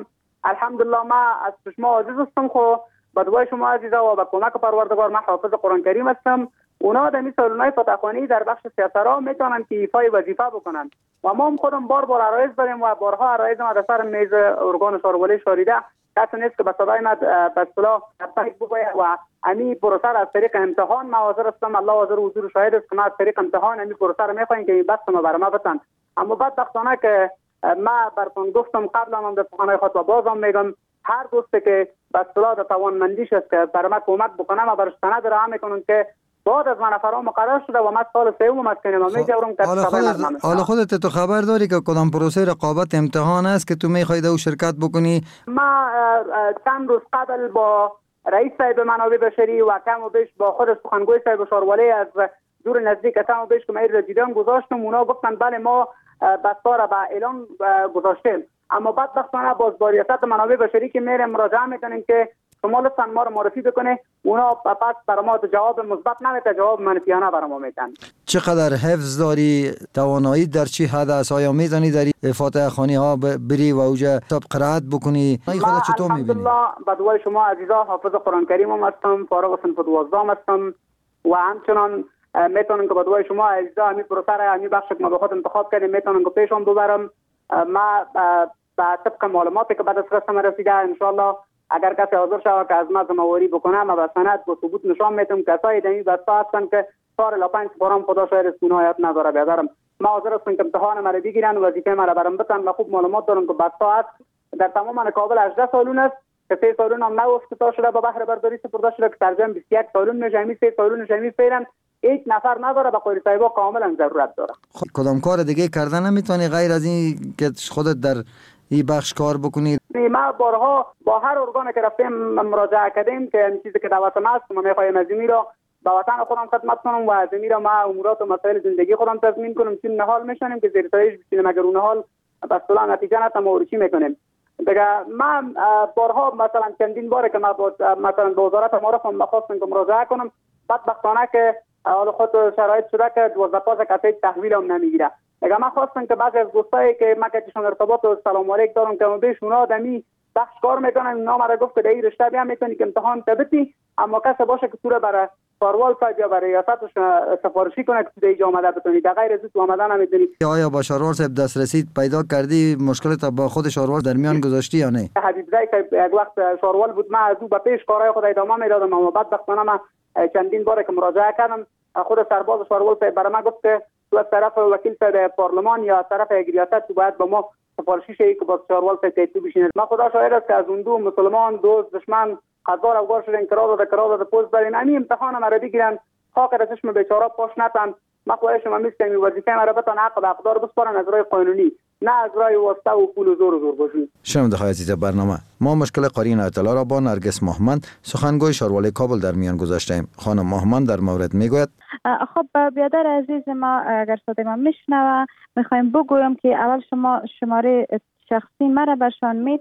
[SPEAKER 23] الحمدلله ما از شما عاجز هستم، خو به دعای شما عزیزا و به کمک پروردگار من حافظ قرآن کریم هستم. اونا در این سالن‌های فتحخوانی در بخش سیاست‌ها میتونن که ایفای وظیفه بکنن و ما هم خودم بار عرایض داریم و بارها عرایض ما در سر میز ارگان شاروالی شاریده. کسی نیست که به صدای ما به اصطلاح تایید بگوید و امی پروسه از طریق امتحان ما حاضر هستم. الله حاضر حضور شاهد است که ما از طریق امتحان امی پروسه رو میخوایم که این بحث ما برای ما بتن. اما بدبختانه که ما براتون گفتم قبل هم در سخنهای خود و بازم میگم هر دوستی که به اصطلاح در توانمندیش است که برای ما کمک بکنه ما برش سند راه میکنم که بعد از من نفرام مقرر شده و ما سال سوم است که میجورم که
[SPEAKER 12] حالا خودت تو خبر داری که کدام پروسه رقابت امتحان است که تو میخوای او شرکت بکنی؟
[SPEAKER 23] ما چند روز قبل با رئیس صاحب منابع بشری و کم و بیش با خود سخنگوی صاحب شاروالی از دور نزدیک کم و بیش که من دیدن گذاشتم. اونا گفتن بله ما بسته را به اعلان گذاشتیم، اما بدبختانه باز با ریاست منابع بشری که میریم مراجعه میکنیم که شما لطفاً ما رو معرفی بکنه، اونا پس برای ما جواب مثبت نمیده، جواب منفیانه برای ما میدن.
[SPEAKER 12] چقدر حفظ داری؟ توانایی در چی حد است؟ آیا میزنی در فاتحه خوانی ها بری و اوجا قرائت بکنی؟
[SPEAKER 23] ما الحمدلله به دعای شما عزیزا حافظ قرآن کریم هم هستم، فارغ صنف 12 هستم و همچنان میتونم که به دعای شما عزیزا همین پروسه را همین بخش که ما به خود انتخاب کردیم میتونم که پیشم ببرم. ما به طبق معلوماتی که بعد از رسم رسیده ان شاء الله اگر کسی حاضر شود که از ما زمواری بکنه ما به سند و ثبوت نشان میدم کسایی دمی بسته هستن که 4 الی 5 بارم خدا شاید گناهات نداره بیادرم. ما حاضر هستم که امتحان مرا بگیرن و وظیفه مرا برام بتن و خوب معلومات دارم که بسته است. در تمام کابل 18 سالون است که 3 سالون هم نو افتتاح شده با بهره برداری سپرده شده که ترجمه 21 سالون میشه. همین 3 سالونش همین فعلا هیچ نفر نداره، به قولی صاحبا کاملا ضرورت داره.
[SPEAKER 12] کدام کار دیگه کردن نمیتونی غیر از این که خودت در این بخش کار بکنید؟
[SPEAKER 23] ما بارها با هر ارگانی که رفتیم مراجعه کردیم که این چیزی که دعوت ما است ما میخوایم از این را به وطن خودم خدمت کنم و از این را ما امورات و مسائل زندگی خودم تضمین کنم چون نهال میشنیم که زیر سایش بشینیم اگر اون حال به اصطلاح نتیجه نتمورچی میکنیم. دیگه ما بارها مثلا چندین باره که ما مثلا به وزارت معارف هم خواستم که مراجعه کنم، بدبختانه که حال خود شرایط شده که 12 پاس کسی تحویل هم نمیگیره. اگر من خواستم که بعضی از دوستایی که من کتشون ارتباط و سلام علیک دارم که من بهش اونا دمی بخش کار میکنن، اونا مرا گفت که در این رشته بیا میتونی که امتحان تبتی، اما کسی باشه که تو رو برای ساروال صاحب یا برای ریاستش سفارشی کنه که تو اینجا آمده بتونی، در غیر از تو آمده نمیتونی.
[SPEAKER 12] آیا با شاروال صاحب دسترسی پیدا کردی؟ مشکلت با خود شاروال در میان گذاشتی یا نه؟
[SPEAKER 23] حبیب زای که یک وقت شاروال بود من از او به پیش کارهای خود ادامه میدادم، اما بدبختانه من چندین باره که مراجعه کردم خود سرباز شاروال صاحب برای من گفت که تو از طرف وکیل صاحب پارلمان یا از طرف ریاست تو باید با ما سفارشی شی که با شاروال صاحب تایید بشینه. ما خدا شاهد است که از اون دو مسلمان دوست دشمن هزار افغان شدن کرار پوز دارین همین امتحان مرا بگیرن خاک از چشم بیچاره پاش نتن. ما خواهش شما میستم وظیفه مرا بتن حق به اقدار بسپارن از راه قانونی نه از راه واسطه و پول و زور باشین.
[SPEAKER 12] شنونده های عزیز برنامه، ما مشکل قرین اطلاع را با نرگس ماهمند سخنگوی شاروالی کابل در میان گذاشتیم. خانم ماهمند در مورد میگوید
[SPEAKER 3] خب برادر عزیز ما اگر صدای ما میشنوه میخوایم بگویم که اول شما شماره شخصی مرا برشان میت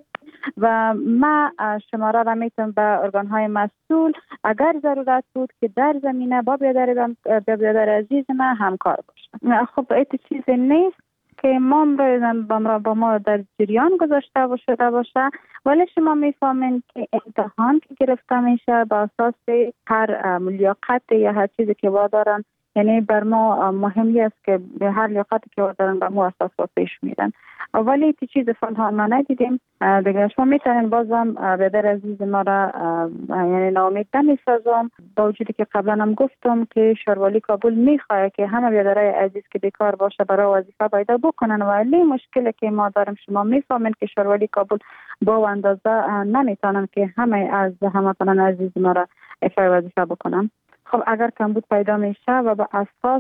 [SPEAKER 3] و ما شماره را میتونم به ارگانهای مسئول اگر ضرورت بود که در زمینه با برادر عزیز ما همکار باشم. خب این چیزی نیست که ما با ما در جریان گذاشته باشه، ولی شما میفهمین که امتحان که گرفته میشه با اساس هر لیاقت یا هر چیزی که دارن، یعنی بر ما مهمی است که به هر لیاقتی که دارن به ما اساس پیش میرن. ولی تی چیز فنها ما ندیدیم دیگه. شما میتونین بازم برادر عزیز ما را یعنی ناامید نمیسازم، با وجودی که قبلا هم گفتم که شاروالی کابل میخواد که همه برادرای عزیز که بیکار باشه برای وظیفه پیدا بکنن، ولی مشکلی که ما داریم شما میفهمین که شاروالی کابل با اندازه نمیتونن که همه از هموطنان عزیز ما را اجرای وظیفه بکنن. خب اگر کمبود پیدا میشه و به اساس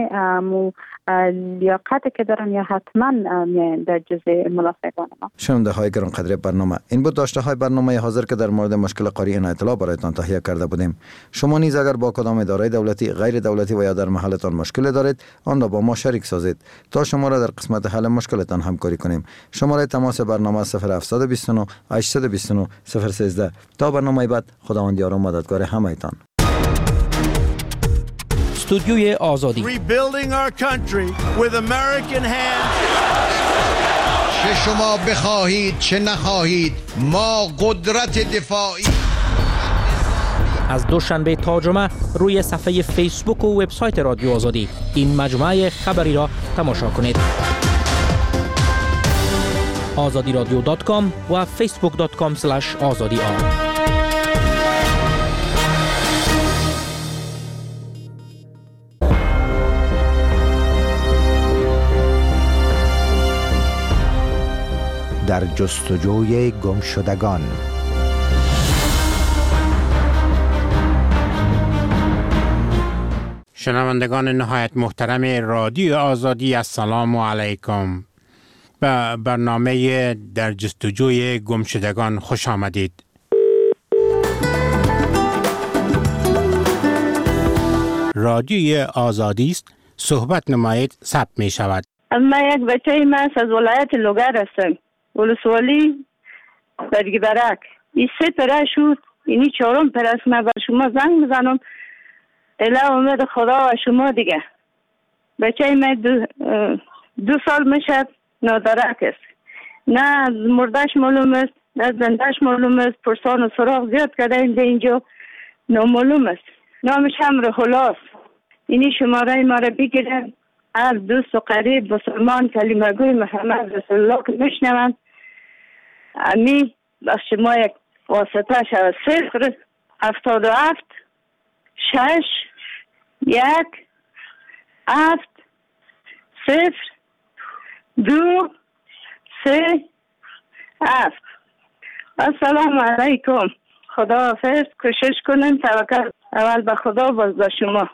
[SPEAKER 3] لیاقتی که دارن یا حتما میان در جزء ملاحظان ما.
[SPEAKER 12] شنونده های گرانقدر برنامه، این بود داشته های برنامه حاضر که در مورد مشکل قاری اطلاع برایتان تهیه کرده بودیم. شما نیز اگر با کدام اداره دولتی، غیر دولتی و یا در محلتان مشکل دارید آن را با ما شریک سازید تا شما را در قسمت حل مشکلتان همکاری کنیم. شماره تماس برنامه 0729 829 013. تا برنامه بعد، خداوند یار و مددگار همه‌تان.
[SPEAKER 13] استودیوی آزادی.
[SPEAKER 4] Rebuilding our country with American hands.
[SPEAKER 2] چه شما بخواهید چه نخواهید ما قدرت دفاعی.
[SPEAKER 13] از دوشنبه تا جمعه روی صفحه فیسبوک و وبسایت رادیو آزادی این مجموعه خبری را تماشا کنید. azadiradio.com و facebook.com/azadi.
[SPEAKER 18] در جستجوی گمشدگان.
[SPEAKER 4] شنوندگان نهایت محترم رادیو آزادی، السلام علیکم. به برنامه در جستجوی گمشدگان خوش آمدید. رادیوی آزادی است، صحبت نمایید ثبت می شود.
[SPEAKER 9] من یک بچه ماست از ولایت لوگر هستم، ولسوالی برگبرک. این 3 پره شد، اینی 4م پره است. من بر شما زنگ میزنم اله امید خدا و شما دیگه. بچه من 2 سال میشد نادرک است، نه از مردش معلوم است نه زندهش معلوم است. پرسان و سراغ زیاد کرده اینجا نامعلوم است. نامش هم رهولاست. اینی شماره ما را بگیرن، هر دوست و قریب مسلمان کلمه گوی محمد رسول الله که میشنوند امی بخش ما یک واسطه شود. 077 6 1 7 0 2 3 7. السلام علیکم. خدا حافظ. کوشش کنیم، توکل اول به خدا باز به شما.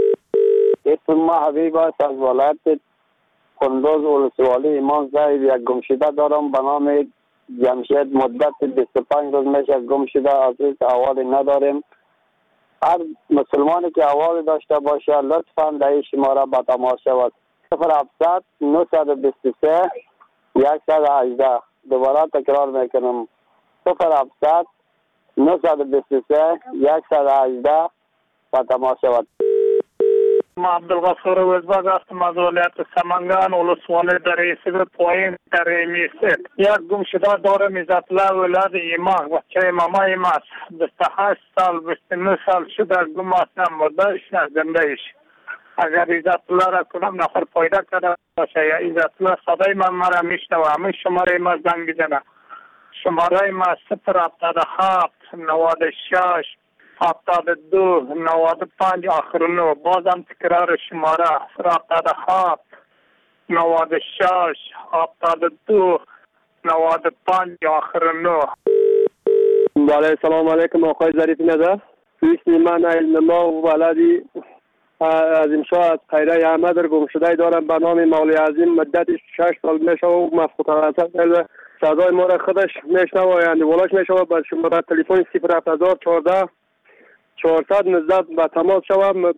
[SPEAKER 24] اسم ما حبیب است، از ولایت کندوز ولسوالی ایمان صاحب. یک گمشده دارم به نام جمشید. مدت 25 روز میشه از گمشده، از احوالی نداریم. هر مسلمانی که احوالی داشته باشه لطفا در این شماره به تماس شود. 0700 923 118. دوباره تکرار میکنم 0700 923 118 به تماس شود.
[SPEAKER 25] ما عبدالغفور وزباز هستم از ولایت سمنگان ولسوالی دره سید پایین دره میست. یک گمشده دارم عزت الله ولاد ایمان، بچه مامای ماست. 28 سال 29 سال شده از گم هستم، مردهش نه زندهش. اگر عزت الله را کنم نفر پیدا کرده باشه یا عزت الله صدای من مرا میشنوه، همین شماره ما زنگ بزنه. شماره ما 077 96 72 95 آخر 9. بازم تکرار شماره 077 96 72 95 آخر 9.
[SPEAKER 26] بله سلام علیکم آقای ظریف نظر. اسم من علما و ولدی از امشا از خیره احمد در گمشده دارم به نام مولی عظیم. مدت 6 سال میشه و مفقود کرده. صدای ما را خودش میشنوه یعنی ولاش میشوه. به شماره تلفن 07014 419 به تماس شوم.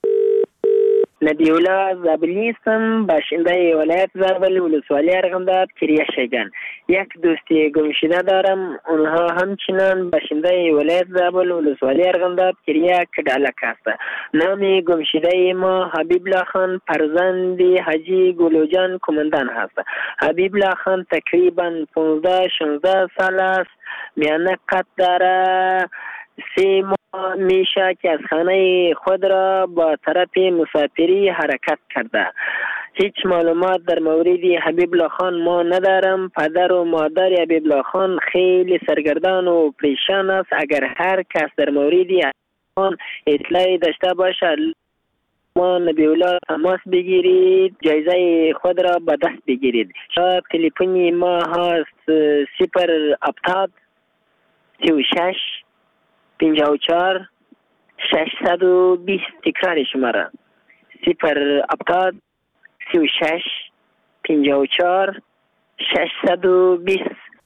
[SPEAKER 27] نبیولا زابلی هستم، باشنده ولایت زابل ولسوالی ارغنداب کریه شیگان. یک دوستی گمشده دارم، اونها همچنان باشنده ولایت زابل ولسوالی ارغنداب کریه کدالک است. نام گمشده ما حبیب الله خان فرزند حاجی گلوجان کماندان هست. حبیب الله خان تقریبا 15-16 سال است، میانه قد داره. 3 ماه میشه که از خانه خود را با طرف مسافری حرکت کرده. هیچ معلومات در مورد حبیب الله خان ما ندارم. پدر و مادر حبیب الله خان خیلی سرگردان و پریشان است. اگر هر کس در مورد خان اطلاعی داشته باشد ما نبیولا تماس بگیرید، جایزه خود را به دست بگیرید. شاید تلفنی ما هست 070 36 54 620. تکرار شماره 070 36 54 620.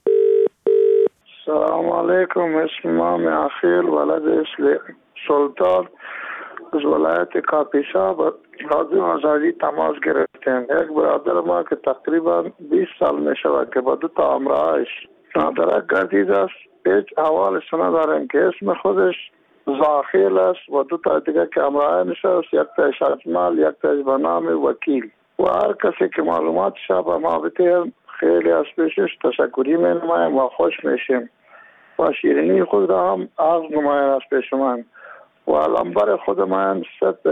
[SPEAKER 25] سلام علیکم. اسم ما اخیل ولد سلطان از ولایت کاپیسا با رادیو آزادی تماس گرفتیم. یک برادر ما که تقریبا 20 سال می شود که با 2 تا همراهش نادرک گردیده است. هیچ احوالش نداریم که اسم خودش زاخیل است و 2 تا دیگه که همراه نشست، یک تاش اجمال یک تاش به نام وکیل. و هر کسی که معلوماتش به ما بده
[SPEAKER 26] خیلی از پیشش تشکری می نمایم و خوش میشیم و شیرینی خود را هم عرض نمایم از پیش من و لمبر خود من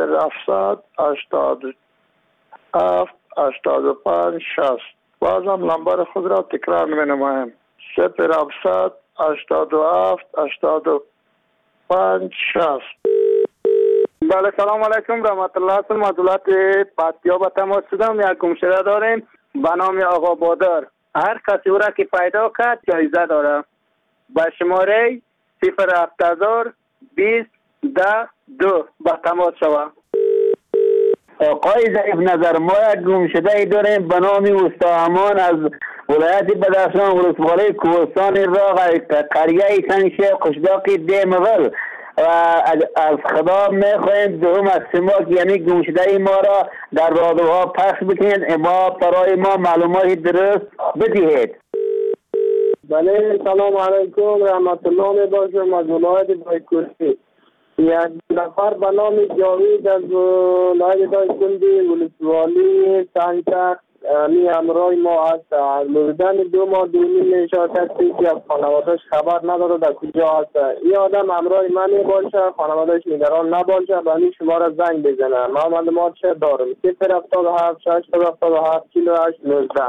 [SPEAKER 26] 07878560. بازم لمبر خود را تکرار می نمایم 07878560.
[SPEAKER 23] بله سلام علیکم رحمت الله هستم از ولایت پکتیا به تماس شدم. یک گمشده داریم به نام آقا بادر. هر کسی او را که پیدا کرد جایزه داره. به شماره 0702010 به تماس شود.
[SPEAKER 27] آقای ضعیف نظر، ما یک گمشده داریم به نام استا امان از ولایت بدخشان ولسوالی کوهستان راغ قریه سنگشه قشداق دیمغل و از خدا میخواهیم دوم از شما یعنی گمشده ما را در رادیوها پخش بکنید ما برای ما معلومات درست بدهید.
[SPEAKER 26] بله سلام علیکم رحمت الله میباشم از ولایت دایکنډي. یک نفر به نام جاوید از ولایت دایکنډي ولسوالی سنگچک می همراه ما هست. از مردن 2 ماه 2 نیم نشاطه که از خانوادهش خبر نداره در کجا هست. این آدم همراه من می باشه، خانوادهش نگران نباشه، به همین شما را زنگ بزنه. من معلومات چه دارم 077 677 48 19.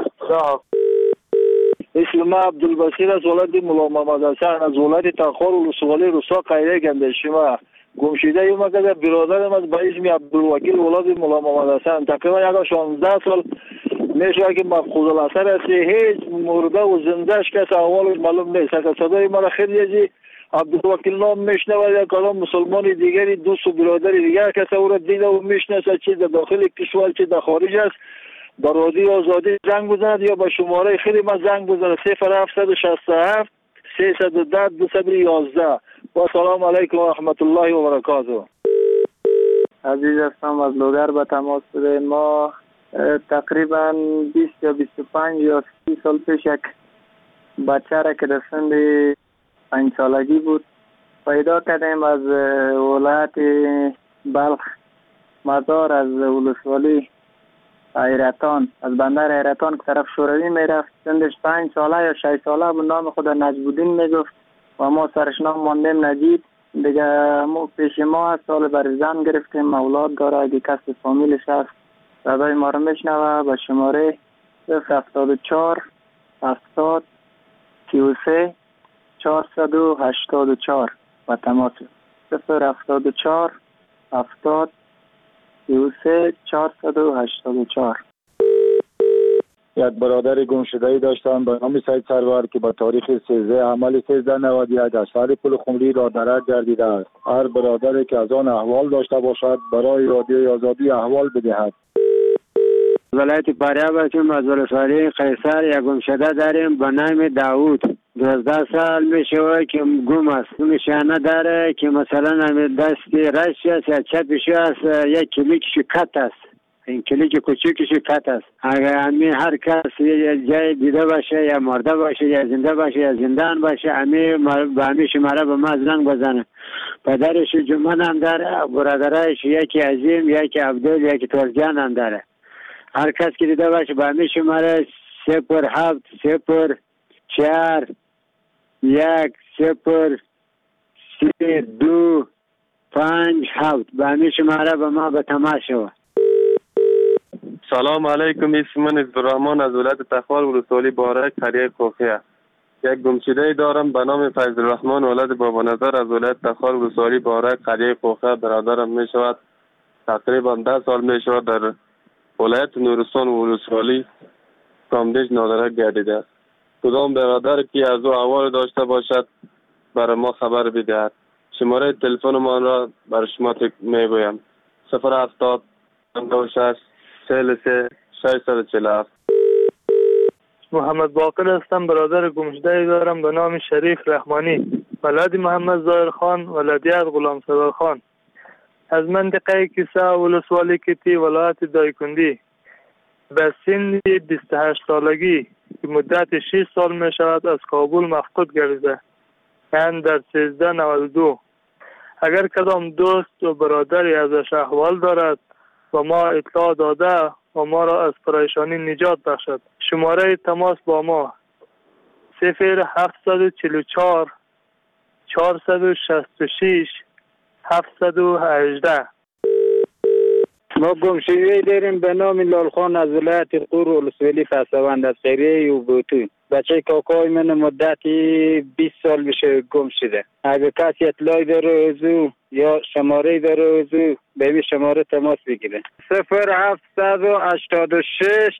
[SPEAKER 26] اسم ما عبدالبصیر از ولایت مولا محمد حسن از ولایت تخار ولسوالی روسا قیره گنده شما. گمشده یوم که برادرم از به اسم عبدالوکیل ولایت مولا محمد حسن تقریبا 16 سال میشه که مفقود الاثر است. هیچ مرده و زندهش کس احوالش معلوم نیست. که صدای ما خیلی از عبدالوکیل نام میشنوه یا کدام مسلمان دیگری دوست و برادر دیگر کس او را دیده و میشناسه چه در داخل کشور چه در خارج است با رادیو آزادی زنگ بزند یا با شماره خیلی ما زنگ بزند 0767 310 211. و سلام علیکم و رحمت الله و برکاته.
[SPEAKER 27] عزیز هستم از لوگر به تماس شده. ما تقریبا 20 یا 25 یا 30 سال پیش یک بچه را که در سن 5 سالگی بود پیدا کردیم از ولایت بلخ مزار از ولسوالی ایرتان از بندر ایرتان که طرف شوروی میرفت. سنش 5 ساله یا 6 ساله بود. نام خود نجبودین میگفت و ما سرش نام ماندیم نجیب. دیگه ما پیش ما سال بر زن گرفتیم اولاد داره. اگه کسی فامیلش هست صدای ما رو میشنوه به شماره 074 70 33 484 و تماس 074 70 33 484.
[SPEAKER 26] یک برادر گمشده‌ای داشتم به نام سید سرور که با تاریخ 13 حمل 1391 از شهر پل خمری را درک گردیده است. هر برادری که از آن احوال داشته باشد برای رادیوی آزادی احوال بدهد.
[SPEAKER 27] ولایت فاریاب هستیم از ولسوالی قیصر. یک گمشده داریم به نام داوود 12 سال میشه که گم است. نشانه داره که مثلا دست رش است یا چپش است یک کلیکش کت است. این کلیک کوچیکش کت است. اگر همین هر کس یه جای دیده باشه یا مرده باشه یا زنده باشه یا زندان باشه به همین شماره به ما زنگ بزنه. پدرش جمعه هم داره، برادرش یکی عظیم یکی عبدال یکی ترجان هم داره. هر کس که دیده باشه به همین شماره 07 04 1 0 3 2 5 7 به همین شماره به ما به تماس شود.
[SPEAKER 26] سلام علیکم. اسم من عبدالرحمن از ولایت تخار ولسوالی بارک قریه کوخیه. یک گمشده دارم به نام فیض الرحمن ولد بابا نظر از ولایت تخار ولسوالی بارک قریه کوخیه. برادرم می شود تقریبا 10 سال می شود در ولایت نورستان ولسوالی کامدیش نادرک گردیده است. کدام برادر که از او احوال داشته باشد برای ما خبر بدهد. شماره تلفن من را برای شما میگویم 070 56 43 647. محمد باقر هستم. برادر گمشده دارم به نام شریف رحمانی ولد محمد ظاهر خان ولدیت غلام سرور خان از منطقه کیسه ولسوالی کتی ولایت دایکنډي به سن 28 سالگی که مدت 6 سال می شود از کابل مفقود گردیده یعنی در 1392. اگر کدام دوست و برادری ازش احوال دارد و ما اطلاع داده
[SPEAKER 25] و ما را از پریشانی نجات بخشد. شماره تماس با ما 0744 466 718.
[SPEAKER 5] ما گمشده‌ای داریم به نام لالخان از ولایت قور ولسوالی فسوند از خیریه یوبوتو. بچه کاکای من مدتی 20 سال بشه گم شده. اگر کسی اطلاعی داره ازو یا شماره داره ازو به این شماره تماس بگیره. 0786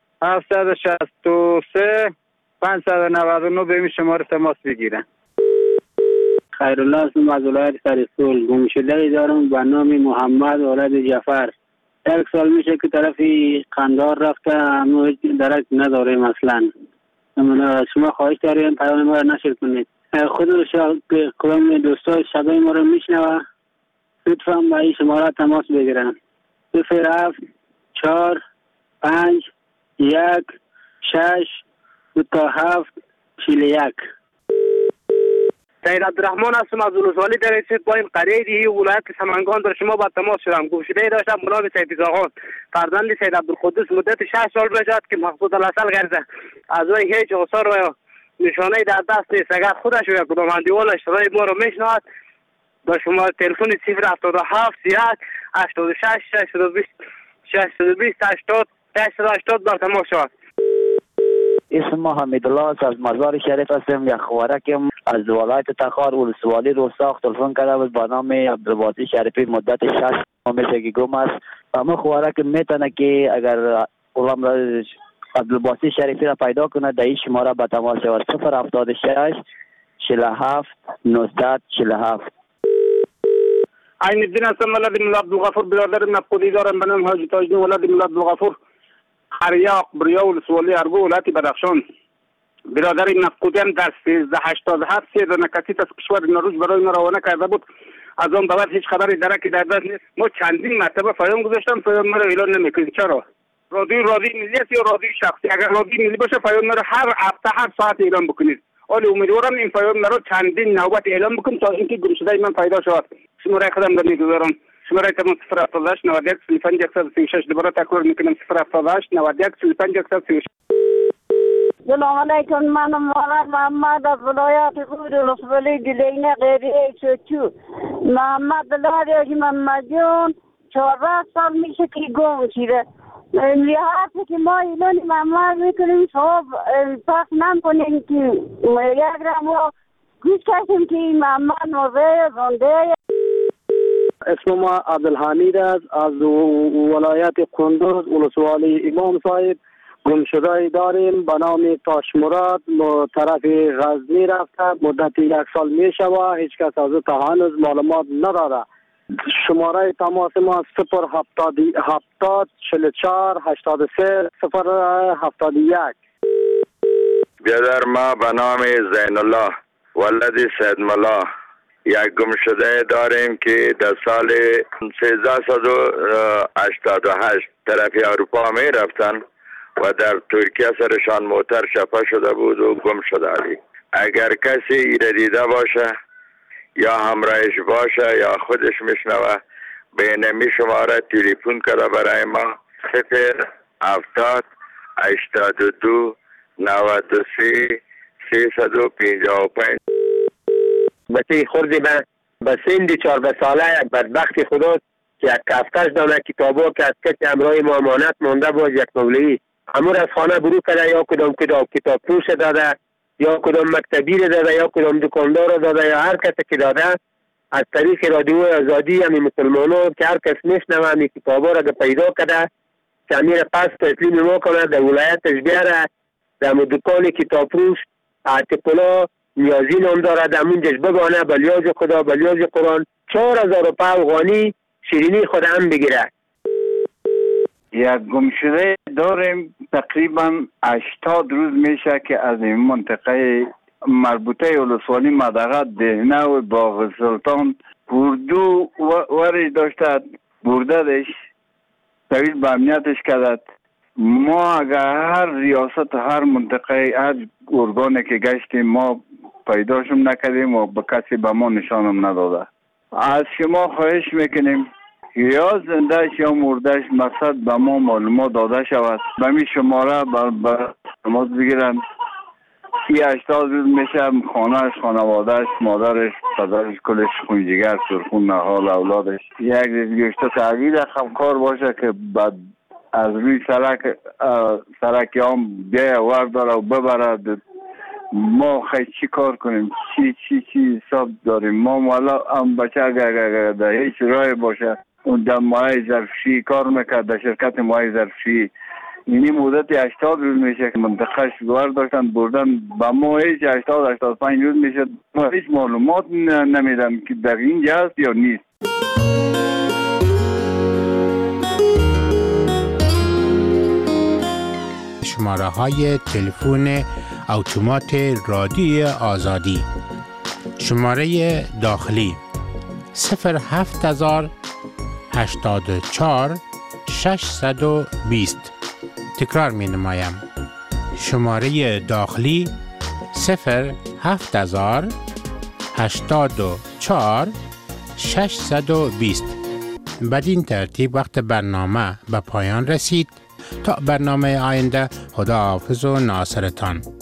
[SPEAKER 5] 763 599 به این شماره تماس بگیره.
[SPEAKER 27] خیرالله اسم از ولایت سرسول. گمشده‌ای دارم به نام محمد ولد جعفر. 1 سال میشه که طرفی قندار رفته، اما هیچ درک نداره. مثلا شما خواهش داریم پیام ما را نشر کنید. خود کدام دوستای شبه ما را میشنوه لطفا با این شماره تماس بگیرن. 07 5 1 6 7 41.
[SPEAKER 26] سید عبدالرحمن هستم از ولسوالی در رسید با این قریه دیگه ولایت سمنگان در شما با تماس شدم. گمشده‌ای داشتم مولای سید زاغان فرزند سید عبدالقدوس مدت 6 سال بجاد که مقصود الاصل گرده از وی هیچ آثار و نشانه در دست نیست. اگر خودش یا کدام اندیوالش رای ما رو میشنواد با شما تلفن 077 31 86 620 80 بر تماس شد.
[SPEAKER 6] اسم ما حمیدالله از مزار شریف هستم. یک خوارکم از ولایت تخار ولسوالی روساخ تلفن کرده بود با نام عبدالباسی شریفی مدت 6 ماه میشه که گم است. اما خوارک میتونه که اگر غلام عبدالباسی شریفی را پیدا کنه در این شماره به تماس شود. 076 47 19 47.
[SPEAKER 26] عین الدین هستم ولد مولا عبدالغفور. برادر نفقودی دارم به نام حاجی تاجدین ولد مولا عبدالغفور خریاق بریا ولسوالی ارگو ولایت بدخشان. برادر نفقودی هم در 1387 سه دانه کسیت از کشور نروژ برای ما روانه کرده بود. از آن بعد هیچ خبری درکی در دست نیست. ما چندین مرتبه پیام گذاشتم، پیام ما را اعلان نمیکنید. چرا؟ رادیو ملی است یا رادیو شخصی؟ اگر رادیو ملی باشه پیام ما را هر هفته هر ساعت اعلان بکنید. ولی امیدوارم این پیام ما را چندین نوبت اعلان بکنید تا اینکه گمشده من پیدا شود. شماره خودم را میگذارم. شماره تماس 078 91 35 136. دوباره تکرار میکنم 078 91 35 136.
[SPEAKER 8] سلام علیکم. من محمد از ولایت قور ولسوالی دلینه غیریه چوچو. محمد لاری محمد جون 14 سال میشه که گم شده. لحاظی که ما ایلانی محمد میکنیم صحب پاک نکنیم که یک را ما گوش کشیم که این محمد موضوع زنده.
[SPEAKER 26] اسم ما عبدالحمید است از ولایت کندوز ولسوالی امام صاحب. گمشده‌ای داریم به نام تاش مراد طرف غزنی رفته مدت 1 سال می شود. هیچ کس از او تا هنوز معلومات نداره. شماره تماس ما 070 44 83 071.
[SPEAKER 10] بیادر ما به نام زین الله ولد سید ملا یک گمشده داریم که در سال 1388 طرف اروپا می رفتن و در ترکیه سرشان موتر شفا شده بود و گم شده علی. اگر کسی ایره دیده باشه یا همراهش باشه یا خودش میشنوه به نمی شماره تلفن کرده برای ما 070 82 93 355.
[SPEAKER 5] بچه خوردی به سند 14 ساله یک بدبخت خدا که یک کفتش دانه کتابا که از کسی همراه ما امانت مانده باز یک مولوی امور از خانه برو کرده یا کدام کتاب فروش داده یا کدام مکتبی داده یا کدام دکاندار داده یا هر کسی که داده از طریق رادیو آزادی همی مسلمانان که هر کس میشنوه همی کتابا را پیدا کرده که امیر پس تسلیم ما کنه در ولایتش بیاره در دکان کتاب فروش اعتقلا نیازی نام داره در منجش بگانه بلیاج خدا بلیاج قرآن 4000 روپیه افغانی شیرینی خود هم بگیره.
[SPEAKER 14] یک گمشده داریم تقریبا 80 روز میشه که از این منطقه مربوطه ولسوالی مدغه دهنه و باغ سلطان اردو ورش داشته بردهش طویل به امنیتش کدد. ما اگر هر ریاست هر منطقه هر ارگانی که گشتیم ما پیداشم نکردیم و به کسی به ما نشانم نداده. از شما خواهش میکنیم یا زندهش یا مردهش مقصد به ما معلومات داده شود. به می شماره بر تماس بگیرن. 80 روز میشه خانهش، خانوادهش، مادرش، پدرش، کلش خونجگر، سرخون، نهال، اولادش یک گشته تغییر خمکار باشه که بعد از روی سرک هم بیایه ورداره و ببرد. ما خیلی چی کار کنیم؟ چی حساب داریم؟ ما مولا هم بچه اگر در هیچ رای باشه اون در مایه ظرفشویی کار میکرد در شرکت مایه ظرفشویی. اینی مدت 80 روز میشه که منطقهش گوار داشتن بردن. با ما هیچ 80-85 روز میشه ما هیچ معلومات نمیدن که در اینجا هست یا نیست.
[SPEAKER 4] شماره های تلفن اتومات رادیوی آزادی: شماره داخلی 07000 84 620. تکرار می نمایم. شماره داخلی 07000 84 620. بدین ترتیب وقت برنامه به پایان رسید. تا برنامه آینده، خدا حافظ و ناصرتان.